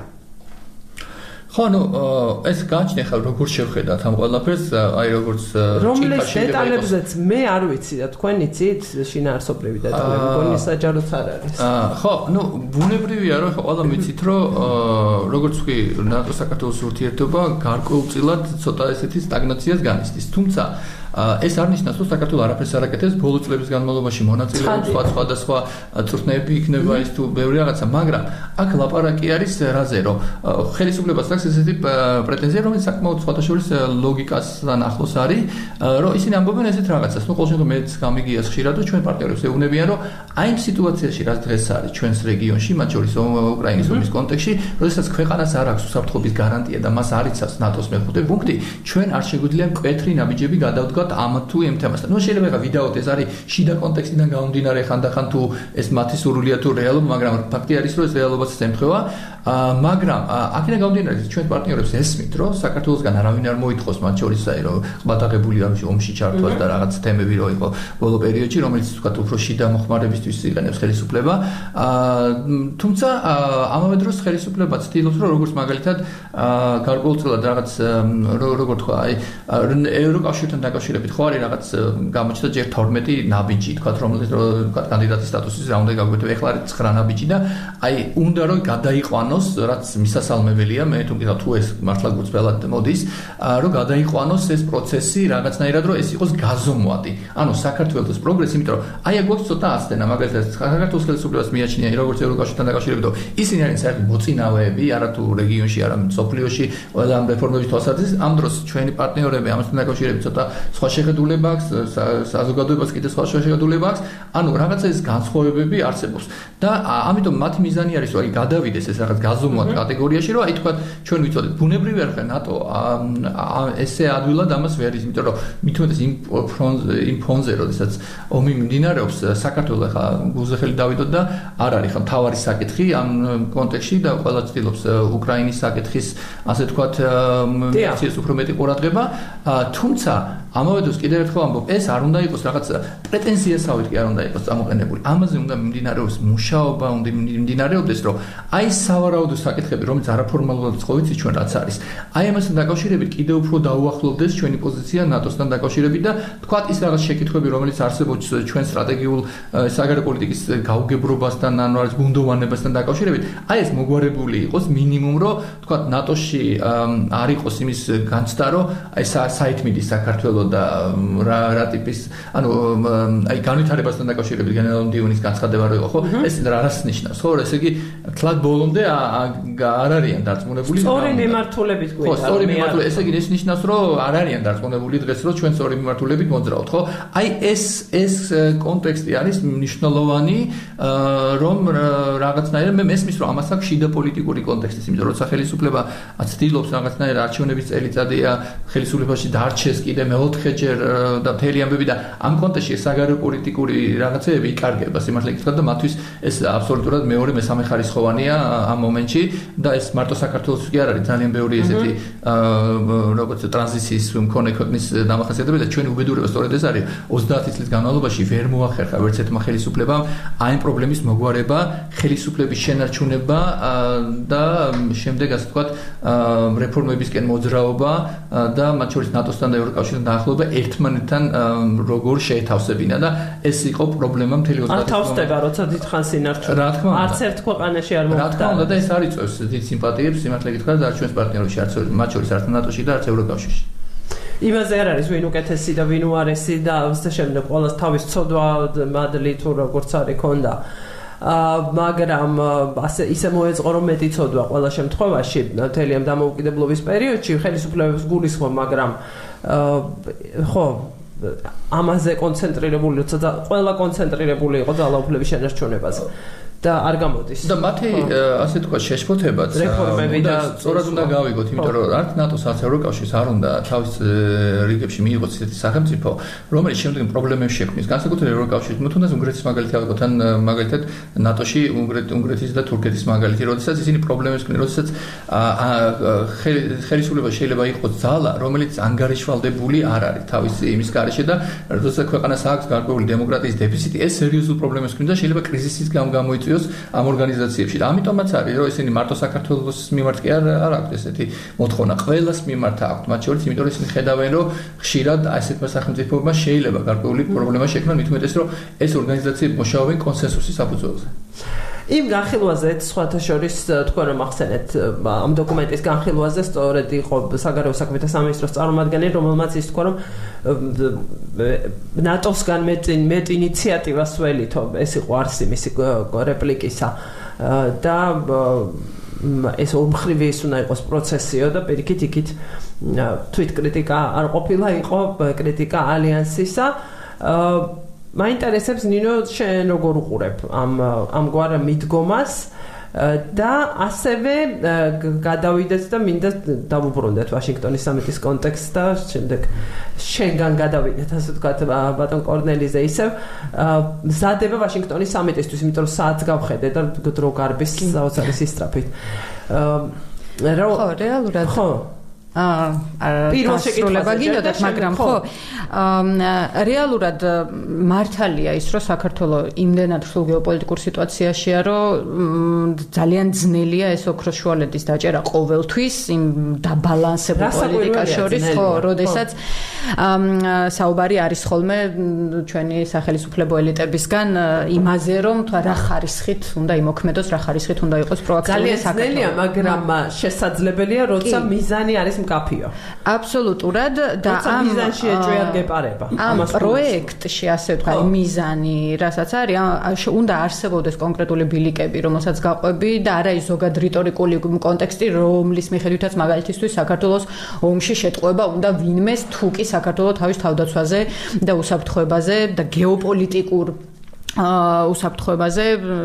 ხო ნუ ეს გაჩნია ხა როგორ შევხედათ ამ ყველაფერს აი როგორც რომლის დეტალებზეც მე არ ვიცი და თქვენ იცით შინაარსობრივი დეტალები მგონი საჯაროც არ არის ხო ნუ ბუნებრივია რომ ხა ყველა მიცით რომ როგორც ვთქვი ნატო-საქართველოს ურთიერთობა გარკვეულწილად ცოტა ესეთი სტაგნაციას განიცდის თუმცა ეს არ ნიშნავს რომ საქართველოს არაფერს არ აკეთებს ბოლო წლების განმავლობაში მონაწილეობს სხვადასხვა წვრთნები იქნება ის თუ ბევრი რაღაცა მაგრამ აქ ლაპარაკი არის რაზე რომ ხელისუფლებას აქვს ესეთი პრეტენზია რომელიც საკმაოდ სხვადასხვა ლოგიკასთან ახლოს არის რომ ისინი ამბობენ ესეთ რაღაცას ნუ ყოველ შემთხვევაში მეც გამიგიას ხშირად რომ ჩვენ პარტნიორებს ეუბნებიან რომ აი ამ სიტუაციაში რაც დღეს არის ჩვენს რეგიონში მათ შორის უკრაინის ომის კონტექსტში როდესაც ქვეყანას არ აქვს უსაფრთხოების გარანტია და მას არ იცავს ნატოს მეხუთე პუნქტი ჩვენ არ შეგვიძლია მკვეთრი ნაბიჯები გადავდგათ ამ თუ იმ თემასთან. ნუ შეიძლება ვიდაოთ ეს არის შიდა კონტექსტიდან გამომდინარე ხანდახან თუ ეს მათი სურვილია თუ რეალობა, მაგრამ ფაქტი არის რომ ეს რეალობაც ემთხვევა. მაგრამ აქედან გამომდინარე ჩვენ პარტნიორებს ესმით რომ საქართველოსგან არავინ არ მოითხოვს მათ შორის აი რომ ყბატაღებული არის ომში ჩართვას და რაღაც თემები რო იყო ბოლო პერიოდში რომელიც თქვა უფრო შიდა მოხმარებისთვის იყენებს ხელისუფლება. თუმცა ამავე დროს ხელისუფლება ცდილობს რომ როგორც მაგალითად გარკვეულწილად რაღაც როგორ თქვა აი ევროკავშირთან დაკავშირებით ხო არის რაღაც გამოჩნდა ჯერ 12 ნაბიჯი თქვა რომელიც თქვა კანდიდატის სტატუსის რა უნდა გაგვეთქვი ახლა არის 9 ნაბიჯი და აი უნდა რომ გადაიყვანოს რაც მისასალმებელია მე თუმცა თუ ეს მართლა გულწრფელად მოდის რომ გადაიყვანოს ეს პროცესი რაღაცნაირად რომ ეს იყოს გაზომვადი ანუ საქართველოს პროგრესი იმიტომ რომ აი აგვაქვს ცოტა აცდენა მაგალითად საქართველოს ხელისუფლებას მიაჩნია როგორც ევროკავშირთან დაკავშირებით რომ ისინი არიან საერთოდ მოწინავეები არა თუ რეგიონში არა სოფლიოში ყველა ამ რეფორმების თვალსაზრისით ამ დროს ჩვენი პარტნიორები ამასთან დაკავშირებით ცოტა სხვა შეხედულება აქვს, საზოგადოებას კიდე სხვა შეხედულება აქვს, ანუ რაღაცა ეს განსხვავებები არსებობს. და ამიტომ მათი მიზანი არის, რომ გადავიდეს ეს რაღაც გაზომვად კატეგორიაში, რომ აი თქვა ჩვენ ვიცოდეთ, ბუნებრივი არ ხარ ნატო ესე ადვილად ამას ვერ ის, იმიტომ რომ მithumetes იმ ფონზე, როდესაც ომი მიმდინარეობს, საქართველოს ახლა გულზახელი დავიდოთ და არ არის ხა მთავარი საკითხი ამ კონტექსტში და ყველა ცდილობს უკრაინის საკითხის, ასე თქვათ, მიცეს უფრო მეტი ყურადღება, თუმცა ამავე დროს კიდევ ერთხელ ამბობ, ეს არ უნდა იყოს რაღაც პრეტენზიასავით კი არ უნდა იყოს წამოყენებული. ამაზე უნდა მიმდინარეობს მუშაობა, უნდა მიმდინარეობდეს, რომ აი სავარაუდო საკითხები, რომელიც არაფორმალურად ცხოვრიცით ჩვენ რაც არის. აი ამასთან დაკავშირებით კიდევ უფრო დაუახლოვდეს ჩვენი პოზიცია ნატოსთან დაკავშირებით და თქვათ ის რაღაც შეკითხვები, რომელიც არსებობს ჩვენ სტრატეგიულ საგარეო პოლიტიკის გაუგებრობასთან, ანუ არის გუნდოვანებასთან დაკავშირებით, აი ეს მოგვარებული იყოს მინიმუმ, რომ თქვათ ნატოში არ იყოს იმის განცდა, რომ აი საით მიდის საქართველოს და რა ტიპის, ანუ აი განვითარებასთან დაკავშირებით გენერალ დიუნის განცხადება რო იყო, ხო? ეს რას ნიშნავს, ხო? ესე იგი, თლად ბოლომდე არ არიან დარწმუნებული. სწორი მიმართულებით გვინდა. ხო, სწორი მიმართულებით. ესე იგი, ეს ნიშნავს, რომ არ არიან დარწმუნებული დღეს, რომ ჩვენ სწორი მიმართულებით მოძრაობთ, ხო? აი ეს კონტექსტი არის მნიშვნელოვანი, რომ რაღაცნაირად მე მესმის, რომ ამას აქვს შიდა პოლიტიკური კონტექსტი, იმიტომ რომ სახელმწიფო ცდილობს რაღაცნაირად არჩევნების წელიწადია ხელისუფლებაში დარჩეს კიდე მეოთხეჯერ და მთელი ამბები და ამ კონტექსტში საგარეო პოლიტიკური რაღაცეები იკარგება სიმართლე გითხრათ და მათთვის ეს აბსოლუტურად მეორე მესამე ხარისხოვანია ამ მომენტში და ეს მარტო საქართველოს კი არ არის ძალიან ბევრი ესეთი როგორც ტრანზიციის მქონე ქვეყნის დამახასიათებელი და ჩვენი უბედურება სწორედ ეს არის 30 წლის განმავლობაში ვერ მოახერხა ვერც ერთმა ხელისუფლებამ აი ამ პრობლემის მოგვარება, ხელისუფლების შენარჩუნება და შემდეგ ასე ვთქვათ რეფორმებისკენ მოძრაობა და მათ შორის ნატოსთან და ევროკავშირთან დაახლოება ერთმანეთთან როგორ შეეთავსებინა და ეს იყო პრობლემა მთელი 30 წლის. არ თავსდება, როცა დიდხანს ინარჩუნებდა. არც ერთ ქვეყანაში არ მოხდა. რა თქმა უნდა და ეს არ იწვევს დიდ სიმპათიებს, სიმართლე გითხრათ, არც ჩვენს პარტნიორებში, არც მათ შორის არც ნატოში და არც ევროკავშირში. იმაზე არ არის ვინ უკეთესი და ვინ უარესი და ამასთან შემდეგ ყოველს თავის ცოდვა მადლი თუ როგორც არის ქონდა. მაგრამ ისე მოეწყო რომ მეტი ცოდვა ყველა შემთხვევაში მთელი ამ დამოუკიდებლობის პერიოდში ხელისუფლებებს გულისხმობ, მაგრამ ხო ამაზე კონცენტრირებული, როცა ყველა კონცენტრირებული იყო ძალაუფლების შენარჩუნებაზე. და არ გამოდის. და მათი ასე თქვა შეშფოთებაც და სწორად უნდა გავიგოთ, იმიტომ რომ არც ნატოს არც ევროკავშირს არ უნდა თავის რიგებში მიიღოს ისეთი სახელმწიფო, რომელიც შემდეგ პრობლემებს შექმნის. განსაკუთრებით ევროკავშირში, ну თუნდაც უნგრეთის მაგალითი ავიღოთ, ან მაგალითად ნატოში უნგრეთის და თურქეთის მაგალითი, როდესაც ისინი პრობლემებს ქმნიან, როდესაც ხელისუფლება შეიძლება იყოს ძალა, რომელიც ანგარიშვალდებული არ არის თავის იმის გარეშე და როდესაც ქვეყანას აქვს გარკვეული დემოკრატიის დეფიციტი, ეს სერიოზულ პრობლემებს ქმნის და შეიძლება კრიზისის გამოიწვიოს ამ ორგანიზაციებში. და ამიტომაც არის, რომ ესენი მარტო საქართველოს მიმართ კი არ აქვს ესეთი მოთხოვნა, ყველას მიმართ აქვს, მათ შორის, იმიტომ რომ ისინი ხედავენ, რომ ხშირად ასეთმა სახელმწიფოებმა შეიძლება გარკვეული პრობლემა შექმნან, მით უმეტეს, რომ ეს ორგანიზაციები მუშაობენ კონსენსუსის საფუძველზე. იმ განხილვაზე სხვათა შორის თქვენ რომ ახსენეთ ამ დოკუმენტის განხილვაზე სწორედ იყო საგარეო საქმეთა სამინისტროს წარმომადგენელი, რომელმაც ის თქვა რომ ნატოსგან მეტ ინიციატივას ველითო, ეს იყო არსი მისი რეპლიკისა და ეს ორმხრივი ის უნდა იყოს პროცესიო და პირიქით იქით თვით კრიტიკა არ ყოფილა, იყო კრიტიკა ალიანსისა. მაინტერესებს ნინო შენ როგორ უყურებ ამგვარ მიდგომას და ასევე გადავიდეთ და მინდა დავუბრუნდეთ ვაშინგტონის სამიტის კონტექსტს და შემდეგ შენგან გადავიდეთ ასე ვთქვათ ბატონ კორნელიზე ისევ მზადება ვაშინგტონის სამიტისთვის, იმიტომ რომ საათს გავხედე და დრო გარბის საოცარი სისწრაფით. ხო, რეალურად. ხო. პირველ შეკითხვა გინდათ, მაგრამ ხო რეალურად მართალია ის, რომ საქართველოს იმდენად რთულ გეოპოლიტიკურ სიტუაციაშია, რომ ძალიან ძნელია ეს ოქროს შუალედის დაჭერა ყოველთვის იმ დაბალანსებულ პოლიტიკას შორის, ხო, როდესაც საუბარი არის ხოლმე ჩვენი სახელმწიფო ელიტებისგან იმაზე, რომ რა ხარისხით უნდა იმოქმედოს, რა ხარისხით უნდა იყოს პროაქტიული საქართველო. ძალიან ძნელია, მაგრამ შესაძლებელია, როცა მიზანი არის მკაფიო. აბსოლუტურად და ამ მიზანში ეჭვი არ გეპარება. ამ პროექტში ასე ვთქვა, მიზანი, რასაც არის, უნდა არსებობდეს კონკრეტული ბილიკები, რომელსაც გაყვები და არა ის ზოგად რიტორიკული კონტექსტი, რომლის მიხედვითაც მაგალითისთვის საქართველოს ომში შეტყუება უნდა ვინმეს თუ კი საქართველოს თავის თავდაცვაზე და უსაფრთხოებაზე და გეოპოლიტიკურ უსაფრთხოებაზე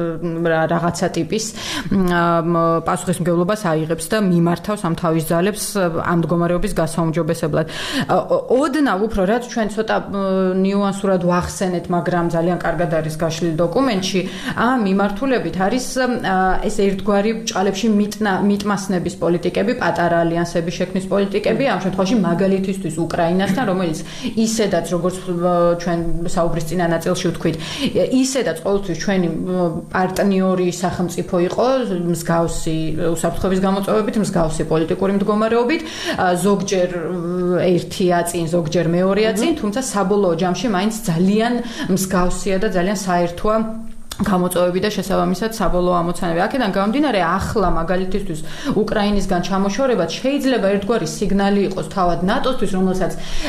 რაღაცა ტიპის პასუხისმგებლობას აიღებს და მიმართავს ამ თავის ძალებს ამ მდგომარეობის გასაუმჯობესებლად. ოდნავ უფრო რაც ჩვენ ცოტა ნიუანსურად ვახსენეთ, მაგრამ ძალიან კარგად არის გაშლილი დოკუმენტში, ამ მიმართულებით არის ეს ერთგვარი ბრჭყალებში მიტმასნების პოლიტიკები, პატარა ალიანსების შექმნის პოლიტიკები, ამ შემთხვევაში მაგალითისთვის უკრაინასთან, რომელიც ისედაც როგორც ჩვენ საუბრის წინა ნაწილში ვთქვით, ისედაც ყოველთვის ჩვენი პარტნიორი სახელმწიფო იყო მსგავსი უსაფრთხოების გამოწვევებით, მსგავსი პოლიტიკური მდგომარეობით, ზოგჯერ ერთია წინ, ზოგჯერ მეორეა წინ, თუმცა საბოლოო ჯამში მაინც ძალიან მსგავსია და ძალიან საერთოა გამოწვევები და შესაბამისად საბოლოო ამოცანები. აქედან გამომდინარე, ახლა მაგალითისთვის უკრაინისგან ჩამოშორება შეიძლება ერთგვარი სიგნალი იყოს თავად ნატოსთვის, რომელსაც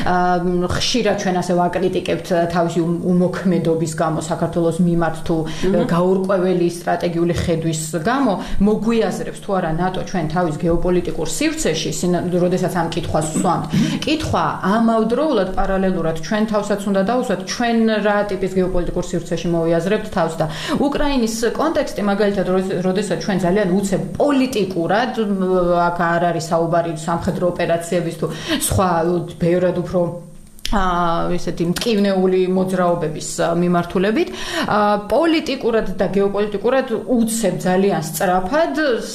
ხშირად ჩვენ ასე ვაკრიტიკებთ თავისი უმოქმედობის გამო საქართველოს მიმართ თუ გაურკვეველი სტრატეგიული ხედვის გამო, მოგვიაზრებს თუ არა ნატო ჩვენ თავის გეოპოლიტიკურ სივრცეში, როდესაც ამ კითხვას ვსვამთ. კითხვა ამავდროულად პარალელურად ჩვენ თავსაც უნდა დავუსვათ, ჩვენ რა ტიპის გეოპოლიტიკურ სივრცეში მოვიაზრებთ თავს და უკრაინის კონტექსტი მაგალითად როდესაც ჩვენ ძალიან უცებ პოლიტიკურად აქ არ არის საუბარი სამხედრო ოპერაციების თუ სხვა ბევრად უფრო ესეთი მტკივნეული მოძრაობების მიმართულებით პოლიტიკურად და გეოპოლიტიკურად უცებ ძალიან სწრაფად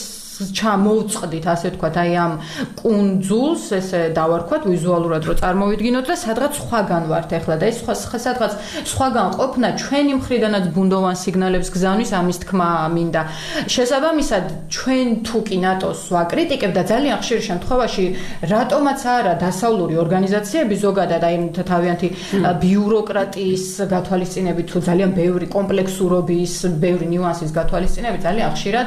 ჩამოვწყდით ასე ვთქვათ აი ამ კუნძულს ესე დავარქვათ ვიზუალურად რომ წარმოვიდგინოთ და სადღაც სხვაგან ვართ ახლა და ეს სადღაც სხვაგან ყოფნა ჩვენი მხრიდანაც ბუნდოვან სიგნალებს გზავნის ამის თქმა მინდა შესაბამისად ჩვენ თუ კი ნატოს ვაკრიტიკებთ და ძალიან ხშირ შემთხვევაში რატომაც არა დასავლური ორგანიზაციები ზოგადად აი თავიანთი ბიუროკრატიის გათვალისწინებით თუ ძალიან ბევრი კომპლექსურობის ბევრი ნიუანსის გათვალისწინებით ძალიან ხშირად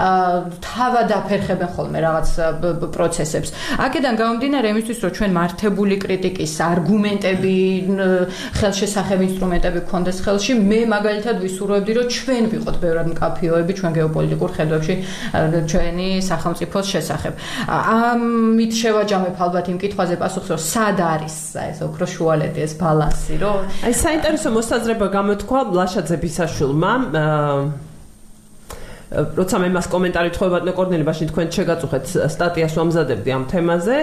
დაფერხებენ ხოლმე რაღაც პროცესებს. აქედან გამომდინარე იმისთვის, რომ ჩვენ მართებული კრიტიკის არგუმენტები, ხელშესახებ ინსტრუმენტები გქონდეს ხელში, მე მაგალითად ვისურვებდი, რომ ჩვენ ვიყოთ ბევრად მკაფიოები ჩვენ გეოპოლიტიკურ ხედვებში ჩვენი სახელმწიფოს შესახებ. ამით შევაჯამებ ალბათ იმ კითხვაზე პასუხს, რომ სად არის ეს ოქროს შუალედი, ეს ბალანსი, რომ აი საინტერესო მოსაზრება გამოთქვა ლაშაძე ბისაშვილმა როცა მე მას კომენტარი თქვა ბატონო კორნელი ბაში თქვენ შეგაწუხეთ სტატიას ვამზადებდი ამ თემაზე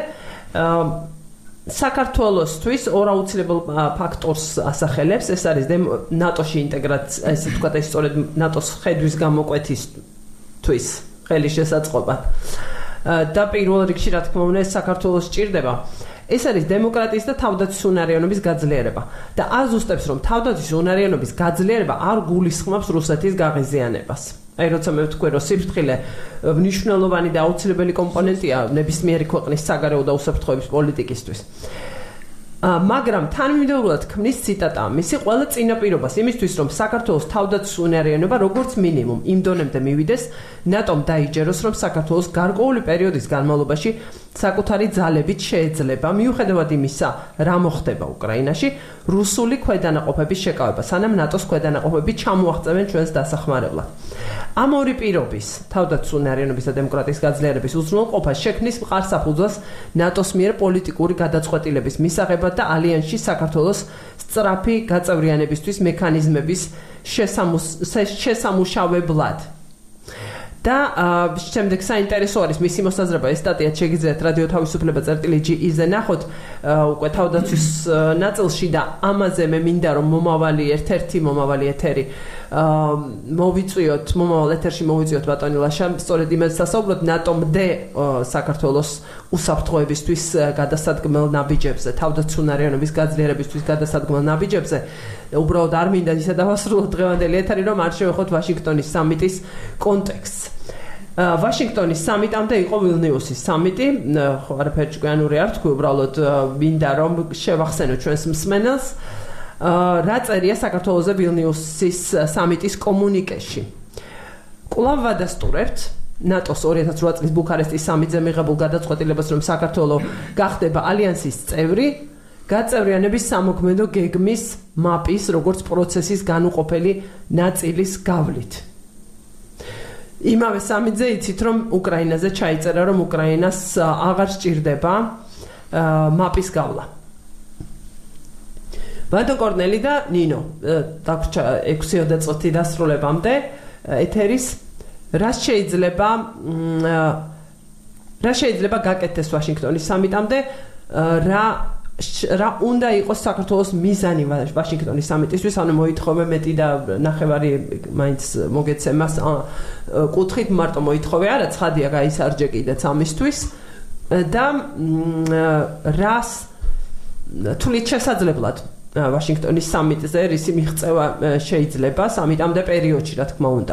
საქართველოსთვის ორ აუცილებელ ფაქტორს ასახელებს ეს არის ნატოში ინტეგრაცია ესე ვთქვათ ეს სწორედ ნატოს ხედვის გამოკვეთისთვის ხელი შესაწყობად და პირველ რიგში რა თქმა უნდა საქართველოს სჭირდება ეს არის დემოკრატიის და თავდაცვის უნარიანობის გაძლიერება და აზუსტებს რომ თავდაცვის უნარიანობის გაძლიერება არ გულისხმობს რუსეთის გაღიზიანებას აი როცა მე ვთქვი რომ სიფრთხილე მნიშვნელოვანი და აუცილებელი კომპონენტია ნებისმიერი ქვეყნის საგარეო და უსაფრთხოების პოლიტიკისთვის მაგრამ თანმიმდევრულად ქმნის ციტატა მისი ყველა წინაპირობას იმისთვის რომ საქართველოს თავდაცვის უნარიანობა როგორც მინიმუმ იმ დონემდე მივიდეს ნატომ დაიჯეროს რომ საქართველოს გარკვეული პერიოდის განმავლობაში საკუთარი ძალებით შეეძლება მიუხედავად იმისა რა მოხდება უკრაინაში რუსული ქვედანაყოფების შეკავება სანამ ნატოს ქვედანაყოფები ჩამოაღწევენ ჩვენს დასახმარებლად ამ ორი პირობის თავდაცვის უნარიანობის და დემოკრატიის გაძლიერების უზრუნველყოფა შექმნის მყარსაფუძველს ნატოს მიერ პოლიტიკური გადაწყვეტილების მისაღებად და ალიანსში საქართველოს სწრაფი გაწევრიანებისთვის მექანიზმების შესამუშავებლად და შემდეგ საინტერესო არის მისი მოსაზრება ეს სტატია შეგიძლიათ რადიო თავისუფლება წერტილი.gz-ზე ნახოთ უკვე თავდაცვის ნაწილში და ამაზე მე მინდა რომ ერთ-ერთი მომავალი ეთერი მოვიწვიოთ მომავალ ეთერში მოვიწვიოთ ბატონი ლაშა სწორედ იმას სასაუბროთ ნატომდე საქართველოს უსაფრთხოებისთვის გადასადგმელ ნაბიჯებზე თავდაცვის უნარიანობის გაძლიერებისთვის გადასადგმელ ნაბიჯებზე უბრალოდ არ მინდა ისე დავასრულოთ დღევანდელი ეთერი რომ არ შევეხოთ ვაშინგტონის სამიტის კონტექსტს ვაშინგტონის სამიტამდე იყო ვილნიუსის სამიტი ხო არაფერი ჭკვიანური არ თქვი უბრალოდ მინდა რომ შევახსენოთ ჩვენს მსმენელს რა წერია საქართველოზე ვილნიუსის სამიტის კომუნიკეში კვლავ ვადასტურებთ ნატოს 2008 წლის ბუქარესტის სამიტზე მიღებულ გადაწყვეტილებას, რომ საქართველოს გახდება ალიანსის წევრი, გაწევრიანების სამოქმედო გეგმის მაპის, როგორც პროცესის განუყოფელი ნაწილის გავლით. იმავე სამიტზე იცით, რომ უკრაინაზე ჩაიწერა, რომ უკრაინას აღარ სჭირდება მაპის გავლა. ვადო კორნელი და ნინო დაგვრჩა 6-20 წუთი დასრულებამდე ეთერის რა შეიძლება გაკეთდეს ვაშინგტონის სამიტამდე რა უნდა იყოს საქართველოს მიზანი ვაშინგტონის სამიტისთვის, ანუ მოითხოვე მეტი და ნახევარი მაინც მოგეცემას კუთხით მარტო მოითხოვე არა, ცხადია გაისარჯე კიდეც ამისთვის და რას თulit შესაძლებლად ვაშინგტონის სამიტზე რისი მიღწევა შეიძლება სამიტამდე პერიოდში, რა თქმა უნდა.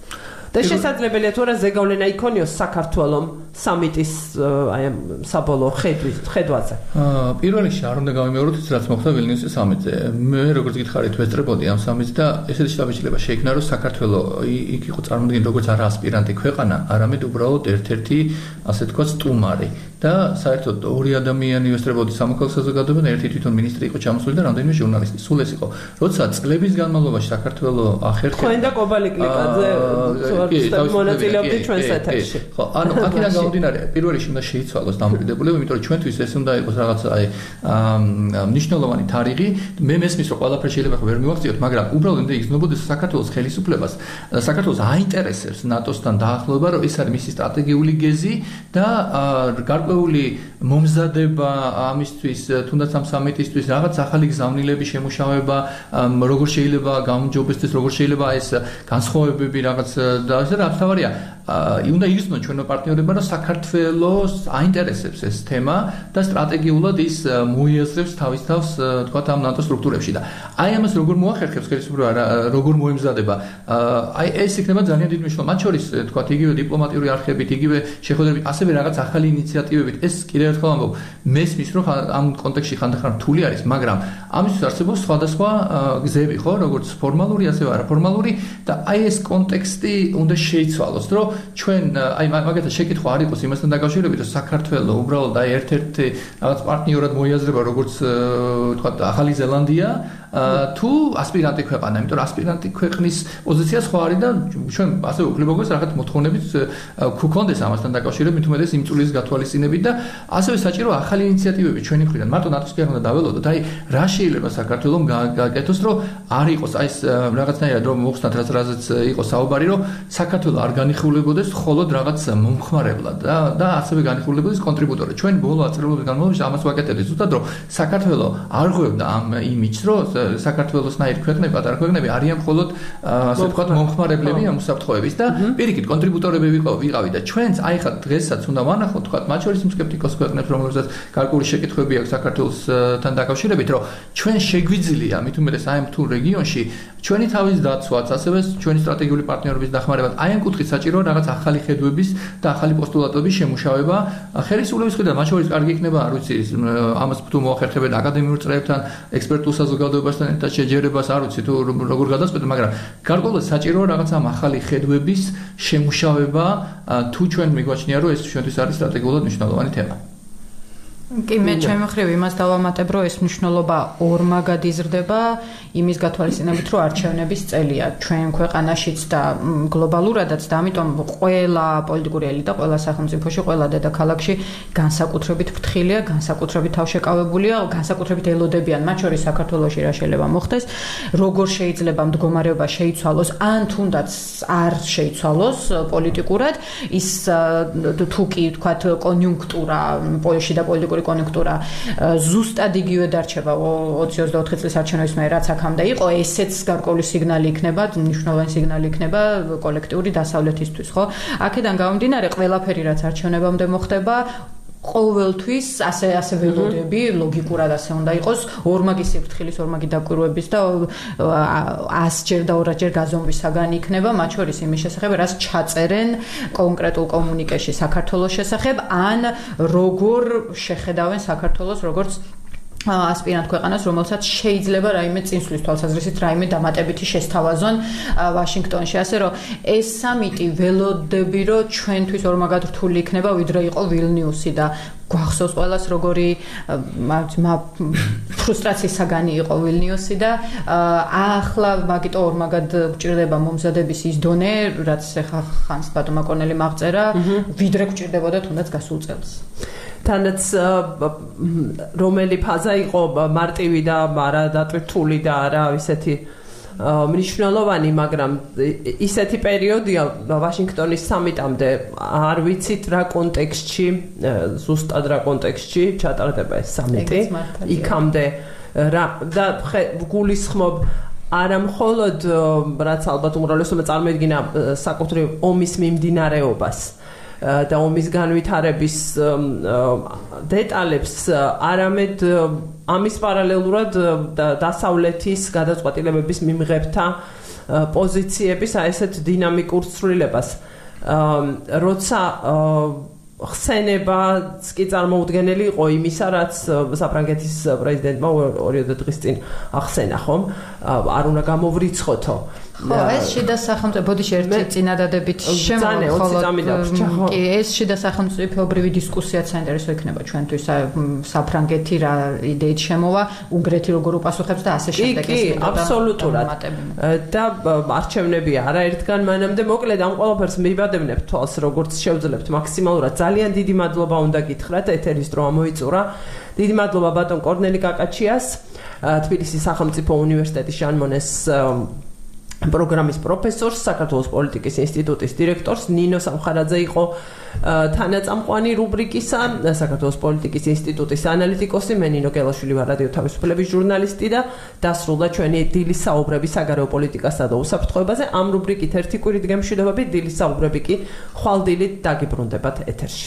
და შესაძლებელია თუ არა ზეგავლენა იქონიოს საქართველოს სამიტის აი საბოლოო ხედვაზე. პირველ რიგში არ უნდა გავიმეოროთ ის რაც მოხდა ვილნიუსის სამიტზე. მე როგორც გითხარით ვესწრებოდი ამ სამიტს და ესეთი შთაბეჭდილება შეიქმნა, რომ საქართველოს იქ იყო წარმოდგენილი როგორც არა ასპირანტი ქვეყანა, არამედ უბრალოდ ერთ-ერთი ასე თქვა სტუმარი. და საერთოდ ორი ადამიანი ვესწრებოდი სამოქალაქო საზოგადოებიდან, ერთი თვითონ მინისტრი იყო ჩამოსული და რამდენიმე ჟურნალისტი. სულ ეს იყო. როცა წლების განმავლობაში საქართველოს ახერხე თქვენ და კობალიკლიკვაძე მონაწილეობდი ჩვენს ეთერში. ხო, ანუ აქედან გამომდინარე, პირველ რიგში უნდა შეიცვალოს დამოკიდებულება, იმიტომ რომ ჩვენთვის ეს უნდა იყოს რაღაც აი მნიშვნელოვანი თარიღი. მე მესმის რომ ყველაფერი შეიძლება ვერ მივახციოთ, მაგრამ უბრალოდ უნდა იგრძნობოდეს საქართველოს ხელისუფლებას, საქართველოს აინტერესებს ნატოსთან დაახლოება, რომ ეს არის მისი სტრატეგიული გეზი და გარკვეული მომზადება ამისთვის, თუნდაც ამ სამიტისთვის, რაღაც ახალი გზავნილების შემუშავება, როგორ შეიძლება გამოჯობესდეს, როგორ შეიძლება ეს განსხვავებები რაღაც და ეს რა თავარია. უნდა იგრძნო ჩვენო პარტნიორებმა, რომ საქართველოს აინტერესებს ეს თემა და სტრატეგიულად ის მოიაზრებს თავის თავს, თქვათ ამ ნატო სტრუქტურებში და აი ამას როგორ მოახერხებს ხელისუფლება, როგორ მოემზადება. აი ეს იქნება ძალიან დიდი მნიშვნელობა. მათ შორის, თქვათ, იგივე დიპლომატიური არხებით, იგივე შეხვედრებით, ასევე რაღაც ახალი ინიციატივებით. ეს კიდევ ერთხელ ამბობ, მესმის რომ ამ კონტექსტში ხანდახან რთული არის, მაგრამ ამისთვის არსებობს სხვადასხვა გზები, ხო, როგორც ფორმალური, ასევე არაფორმალური და აი ეს კონტექსტი უნდა შეიცვალოს, რომ ჩვენ აი მაგათაც შეკითხვა არ იყოს იმასთან დაკავშირებით, რომ საქართველოს უბრალოდ აი ერთ-ერთი რაღაც პარტნიორად მოიაზრება, როგორც თქვა ახალი ზელანდია, თუ ასპირანტი ქვეყანა, იმიტომ რომ ასპირანტი ქვეყნის პოზიცია სხვა არის და ჩვენ ასე ვუქნებთ რაღაც მოთხოვნებით გქონდეს ამასთან დაკავშირებით, უმეტეს იმ წულის გათვალისწინებით და ასევე საჭირო ახალი ინიციატივები ჩვენი მხრიდან. მარტო ნატოს კი არ უნდა დაველოდოთ, აი რა შეიძლება საქართველოს გაკეთოს, რომ არ იყოს აი ეს რაღაცნაირად რომ მოხსნათ რაზეც იყო საუბარი, რომ საქართველოს არ განიხილებოდეს მხოლოდ რაღაც მომხმარებლად და ასევე განიხილებოდეს კონტრიბუტორად. ჩვენ ბოლო აწარმოების განმავლობაში ამას ვაკეთებთ, ზუსტად რომ საქართველოს არ ღვევდა ამ იმიჯს, რომ საქართველოსნაირ ქვეყნები, პატარა ქვეყნები არიან მხოლოდ ასე ვთქვათ მომხმარებლები ამ უსაფრთხოების და პირიქით კონტრიბუტორები ვიყავი და ჩვენც აი ხა დღესაც უნდა ვანახოთ, თქვათ, მათ შორის იმ სკეპტიკოს ქვეყნებს, რომლებსაც გარკვეული შეკითხვები აქვს საქართველოსთან დაკავშირებით, რომ ჩვენ შეგვიძლია მით უმეტეს აი ამ თუ რეგიონში ჩვენი თავის დაცვაც, ასევე ჩვენი სტრატეგიული პარტნიორობის დახმარებაც, აი ამ კუთხით საჭიროა რაღაც ახალი ხედვების და ახალი პოსტულატების შემუშავება ხელისუფლების მხრიდან, მათ შორის კარგი იქნება, არ ვიცი, ამას თუ მოახერხებენ აკადემიურ წრეებთან, ექსპერტულ საზოგადოებასთან ერთად შეჯერებას, არ ვიცი თუ როგორ გადაწყვეტენ, მაგრამ გარკვეულად საჭიროა რაღაც ამ ახალი ხედვების შემუშავება, თუ ჩვენ მიგვაჩნია, რომ ეს ჩვენთვის არის სტრატეგიულად მნიშვნელოვანი თემა. კი მე ჩემი მხრივ იმას დავამატებ, რომ ეს მნიშვნელობა ორმაგად იზრდება იმის გათვალისწინებით, რომ არჩევნების წელია ჩვენ ქვეყანაშიც და გლობალურადაც და ამიტომ ყველა პოლიტიკური ელიტა, ყველა სახელმწიფოში, ყველა დედაქალაქში განსაკუთრებით ფრთხილია, განსაკუთრებით თავშეკავებულია, განსაკუთრებით ელოდებიან, მათ შორის საქართველოში რა შეიძლება მოხდეს, როგორ შეიძლება მდგომარეობა შეიცვალოს, ან თუნდაც არ შეიცვალოს პოლიტიკურად, ის თუ კი თქვათ კონიუნქტურა, პოლში და პოლიტიკური კონიუნქტურა ზუსტად იგივე დარჩება 20-24 წლის არჩევნების მერე რაც აქამდე იყო, ესეც გარკვეული სიგნალი იქნება, მნიშვნელოვანი სიგნალი იქნება კოლექტიური დასავლეთისთვის, ხო? აქედან გამომდინარე, ყველაფერი რაც არჩევნებამდე მოხდება ყოველთვის ასე ველოდები ლოგიკურად ასე უნდა იყოს ორმაგი სიფრთხილის, ორმაგი დაკვირვების და 100ჯერ და 200ჯერ გაზომვისაგან იქნება, მათ შორის იმის შესახებ, რაც ჩაწერენ კონკრეტულ კომუნიკეში საქართველოს შესახებ, ან როგორ შეხედავენ საქართველოს როგორც ასპირანტ ქვეყანას, რომელსაც შეიძლება რაიმე წინსვლის თვალსაზრისით რაიმე დამატებითი შესთავაზონ ვაშინგტონში. ასე რომ ეს სამიტი ველოდები, რომ ჩვენთვის ორმაგად რთული იქნება, ვიდრე იყო ვილნიუსი და გვახსოვს ყველას როგორი ფრუსტრაციის საგანი იყო ვილნიუსი და ახლა მაგიტო ორმაგად გჭირდება მომზადების ის დონე, რაც ახლა ხანს ბატონმა კორნელი მაღწერა, ვიდრე გჭირდებოდა თუნდაც გასულ წელს. თანაც რომელი ფაზა იყო მარტივი და არა დატვირთული და არა ისეთი მნიშვნელოვანი, მაგრამ ისეთი პერიოდია ვაშინგტონის სამიტამდე არ ვიცით რა კონტექსტში, ზუსტად რა კონტექსტში ჩატარდება ეს სამიტი. იქამდე რა და გულისხმობ არა მხოლოდ რაც ალბათ უმრავლესობა წარმოედგინა საკუთრივ ომის მიმდინარეობას და ომის განვითარების დეტალებს, არამედ ამის პარალელურად დასავლეთის გადაწყვეტილებების მიმღებთა პოზიციების ესეთ დინამიკურ ცვლილებას. როცა ხსენებაც კი წარმოუდგენელი იყო იმისა, რაც საფრანგეთის პრეზიდენტმა 2 დღის წინ ახსენა, ხომ? არ უნდა გამოვრიცხოთო. ხო, ეს შიდა სახელმწიფო ბოდიში ერთი წინადადებით შემოხოლოდ კი ეს შიდა სახელმწიფოებრივი დისკუსიაც საინტერესო იქნება ჩვენთვის საფრანგეთი რა იდეით შემოვა, უნგრეთი როგორ უპასუხებს და ასე შემდეგ ეს კი, აბსოლუტურად. და არჩევნები არაერთგან მანამდე მოკლედ ამ ყველაფერს მივადევნებთ თვალს, როგორც შევძლებთ მაქსიმალურად. ძალიან დიდი მადლობა უნდა გითხრათ ეთერის დრო ამოიწურა. დიდი მადლობა ბატონ კორნელი კაკაჩიას, თბილისის სახელმწიფო უნივერსიტეტის ჟან მონეს პროგრამის პროფესორს, საქართველოს პოლიტიკის ინსტიტუტის დირექტორს, ნინო სამხარაძე იყო თანაწამყვანი რუბრიკისა, საქართველოს პოლიტიკის ინსტიტუტის ანალიტიკოსი, მე ნინო გელაშვილი ვარ, რადიო თავისუფლების ჟურნალისტი და დასრულდა ჩვენი დილის საუბრები საგარეო პოლიტიკასა და უსაფრთხოებაზე. ამ რუბრიკით ერთი კვირით გემშვიდობებით, დილის საუბრები კი ხვალდილით დაგიბრუნდებათ ეთერში.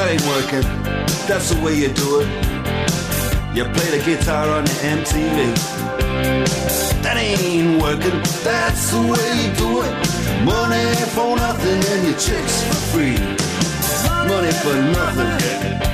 that ain't working. That's the way you do it. You play the guitar on the MTV. That ain't working. That's the way you do it. Money for nothing and your chicks for free. Money for nothing.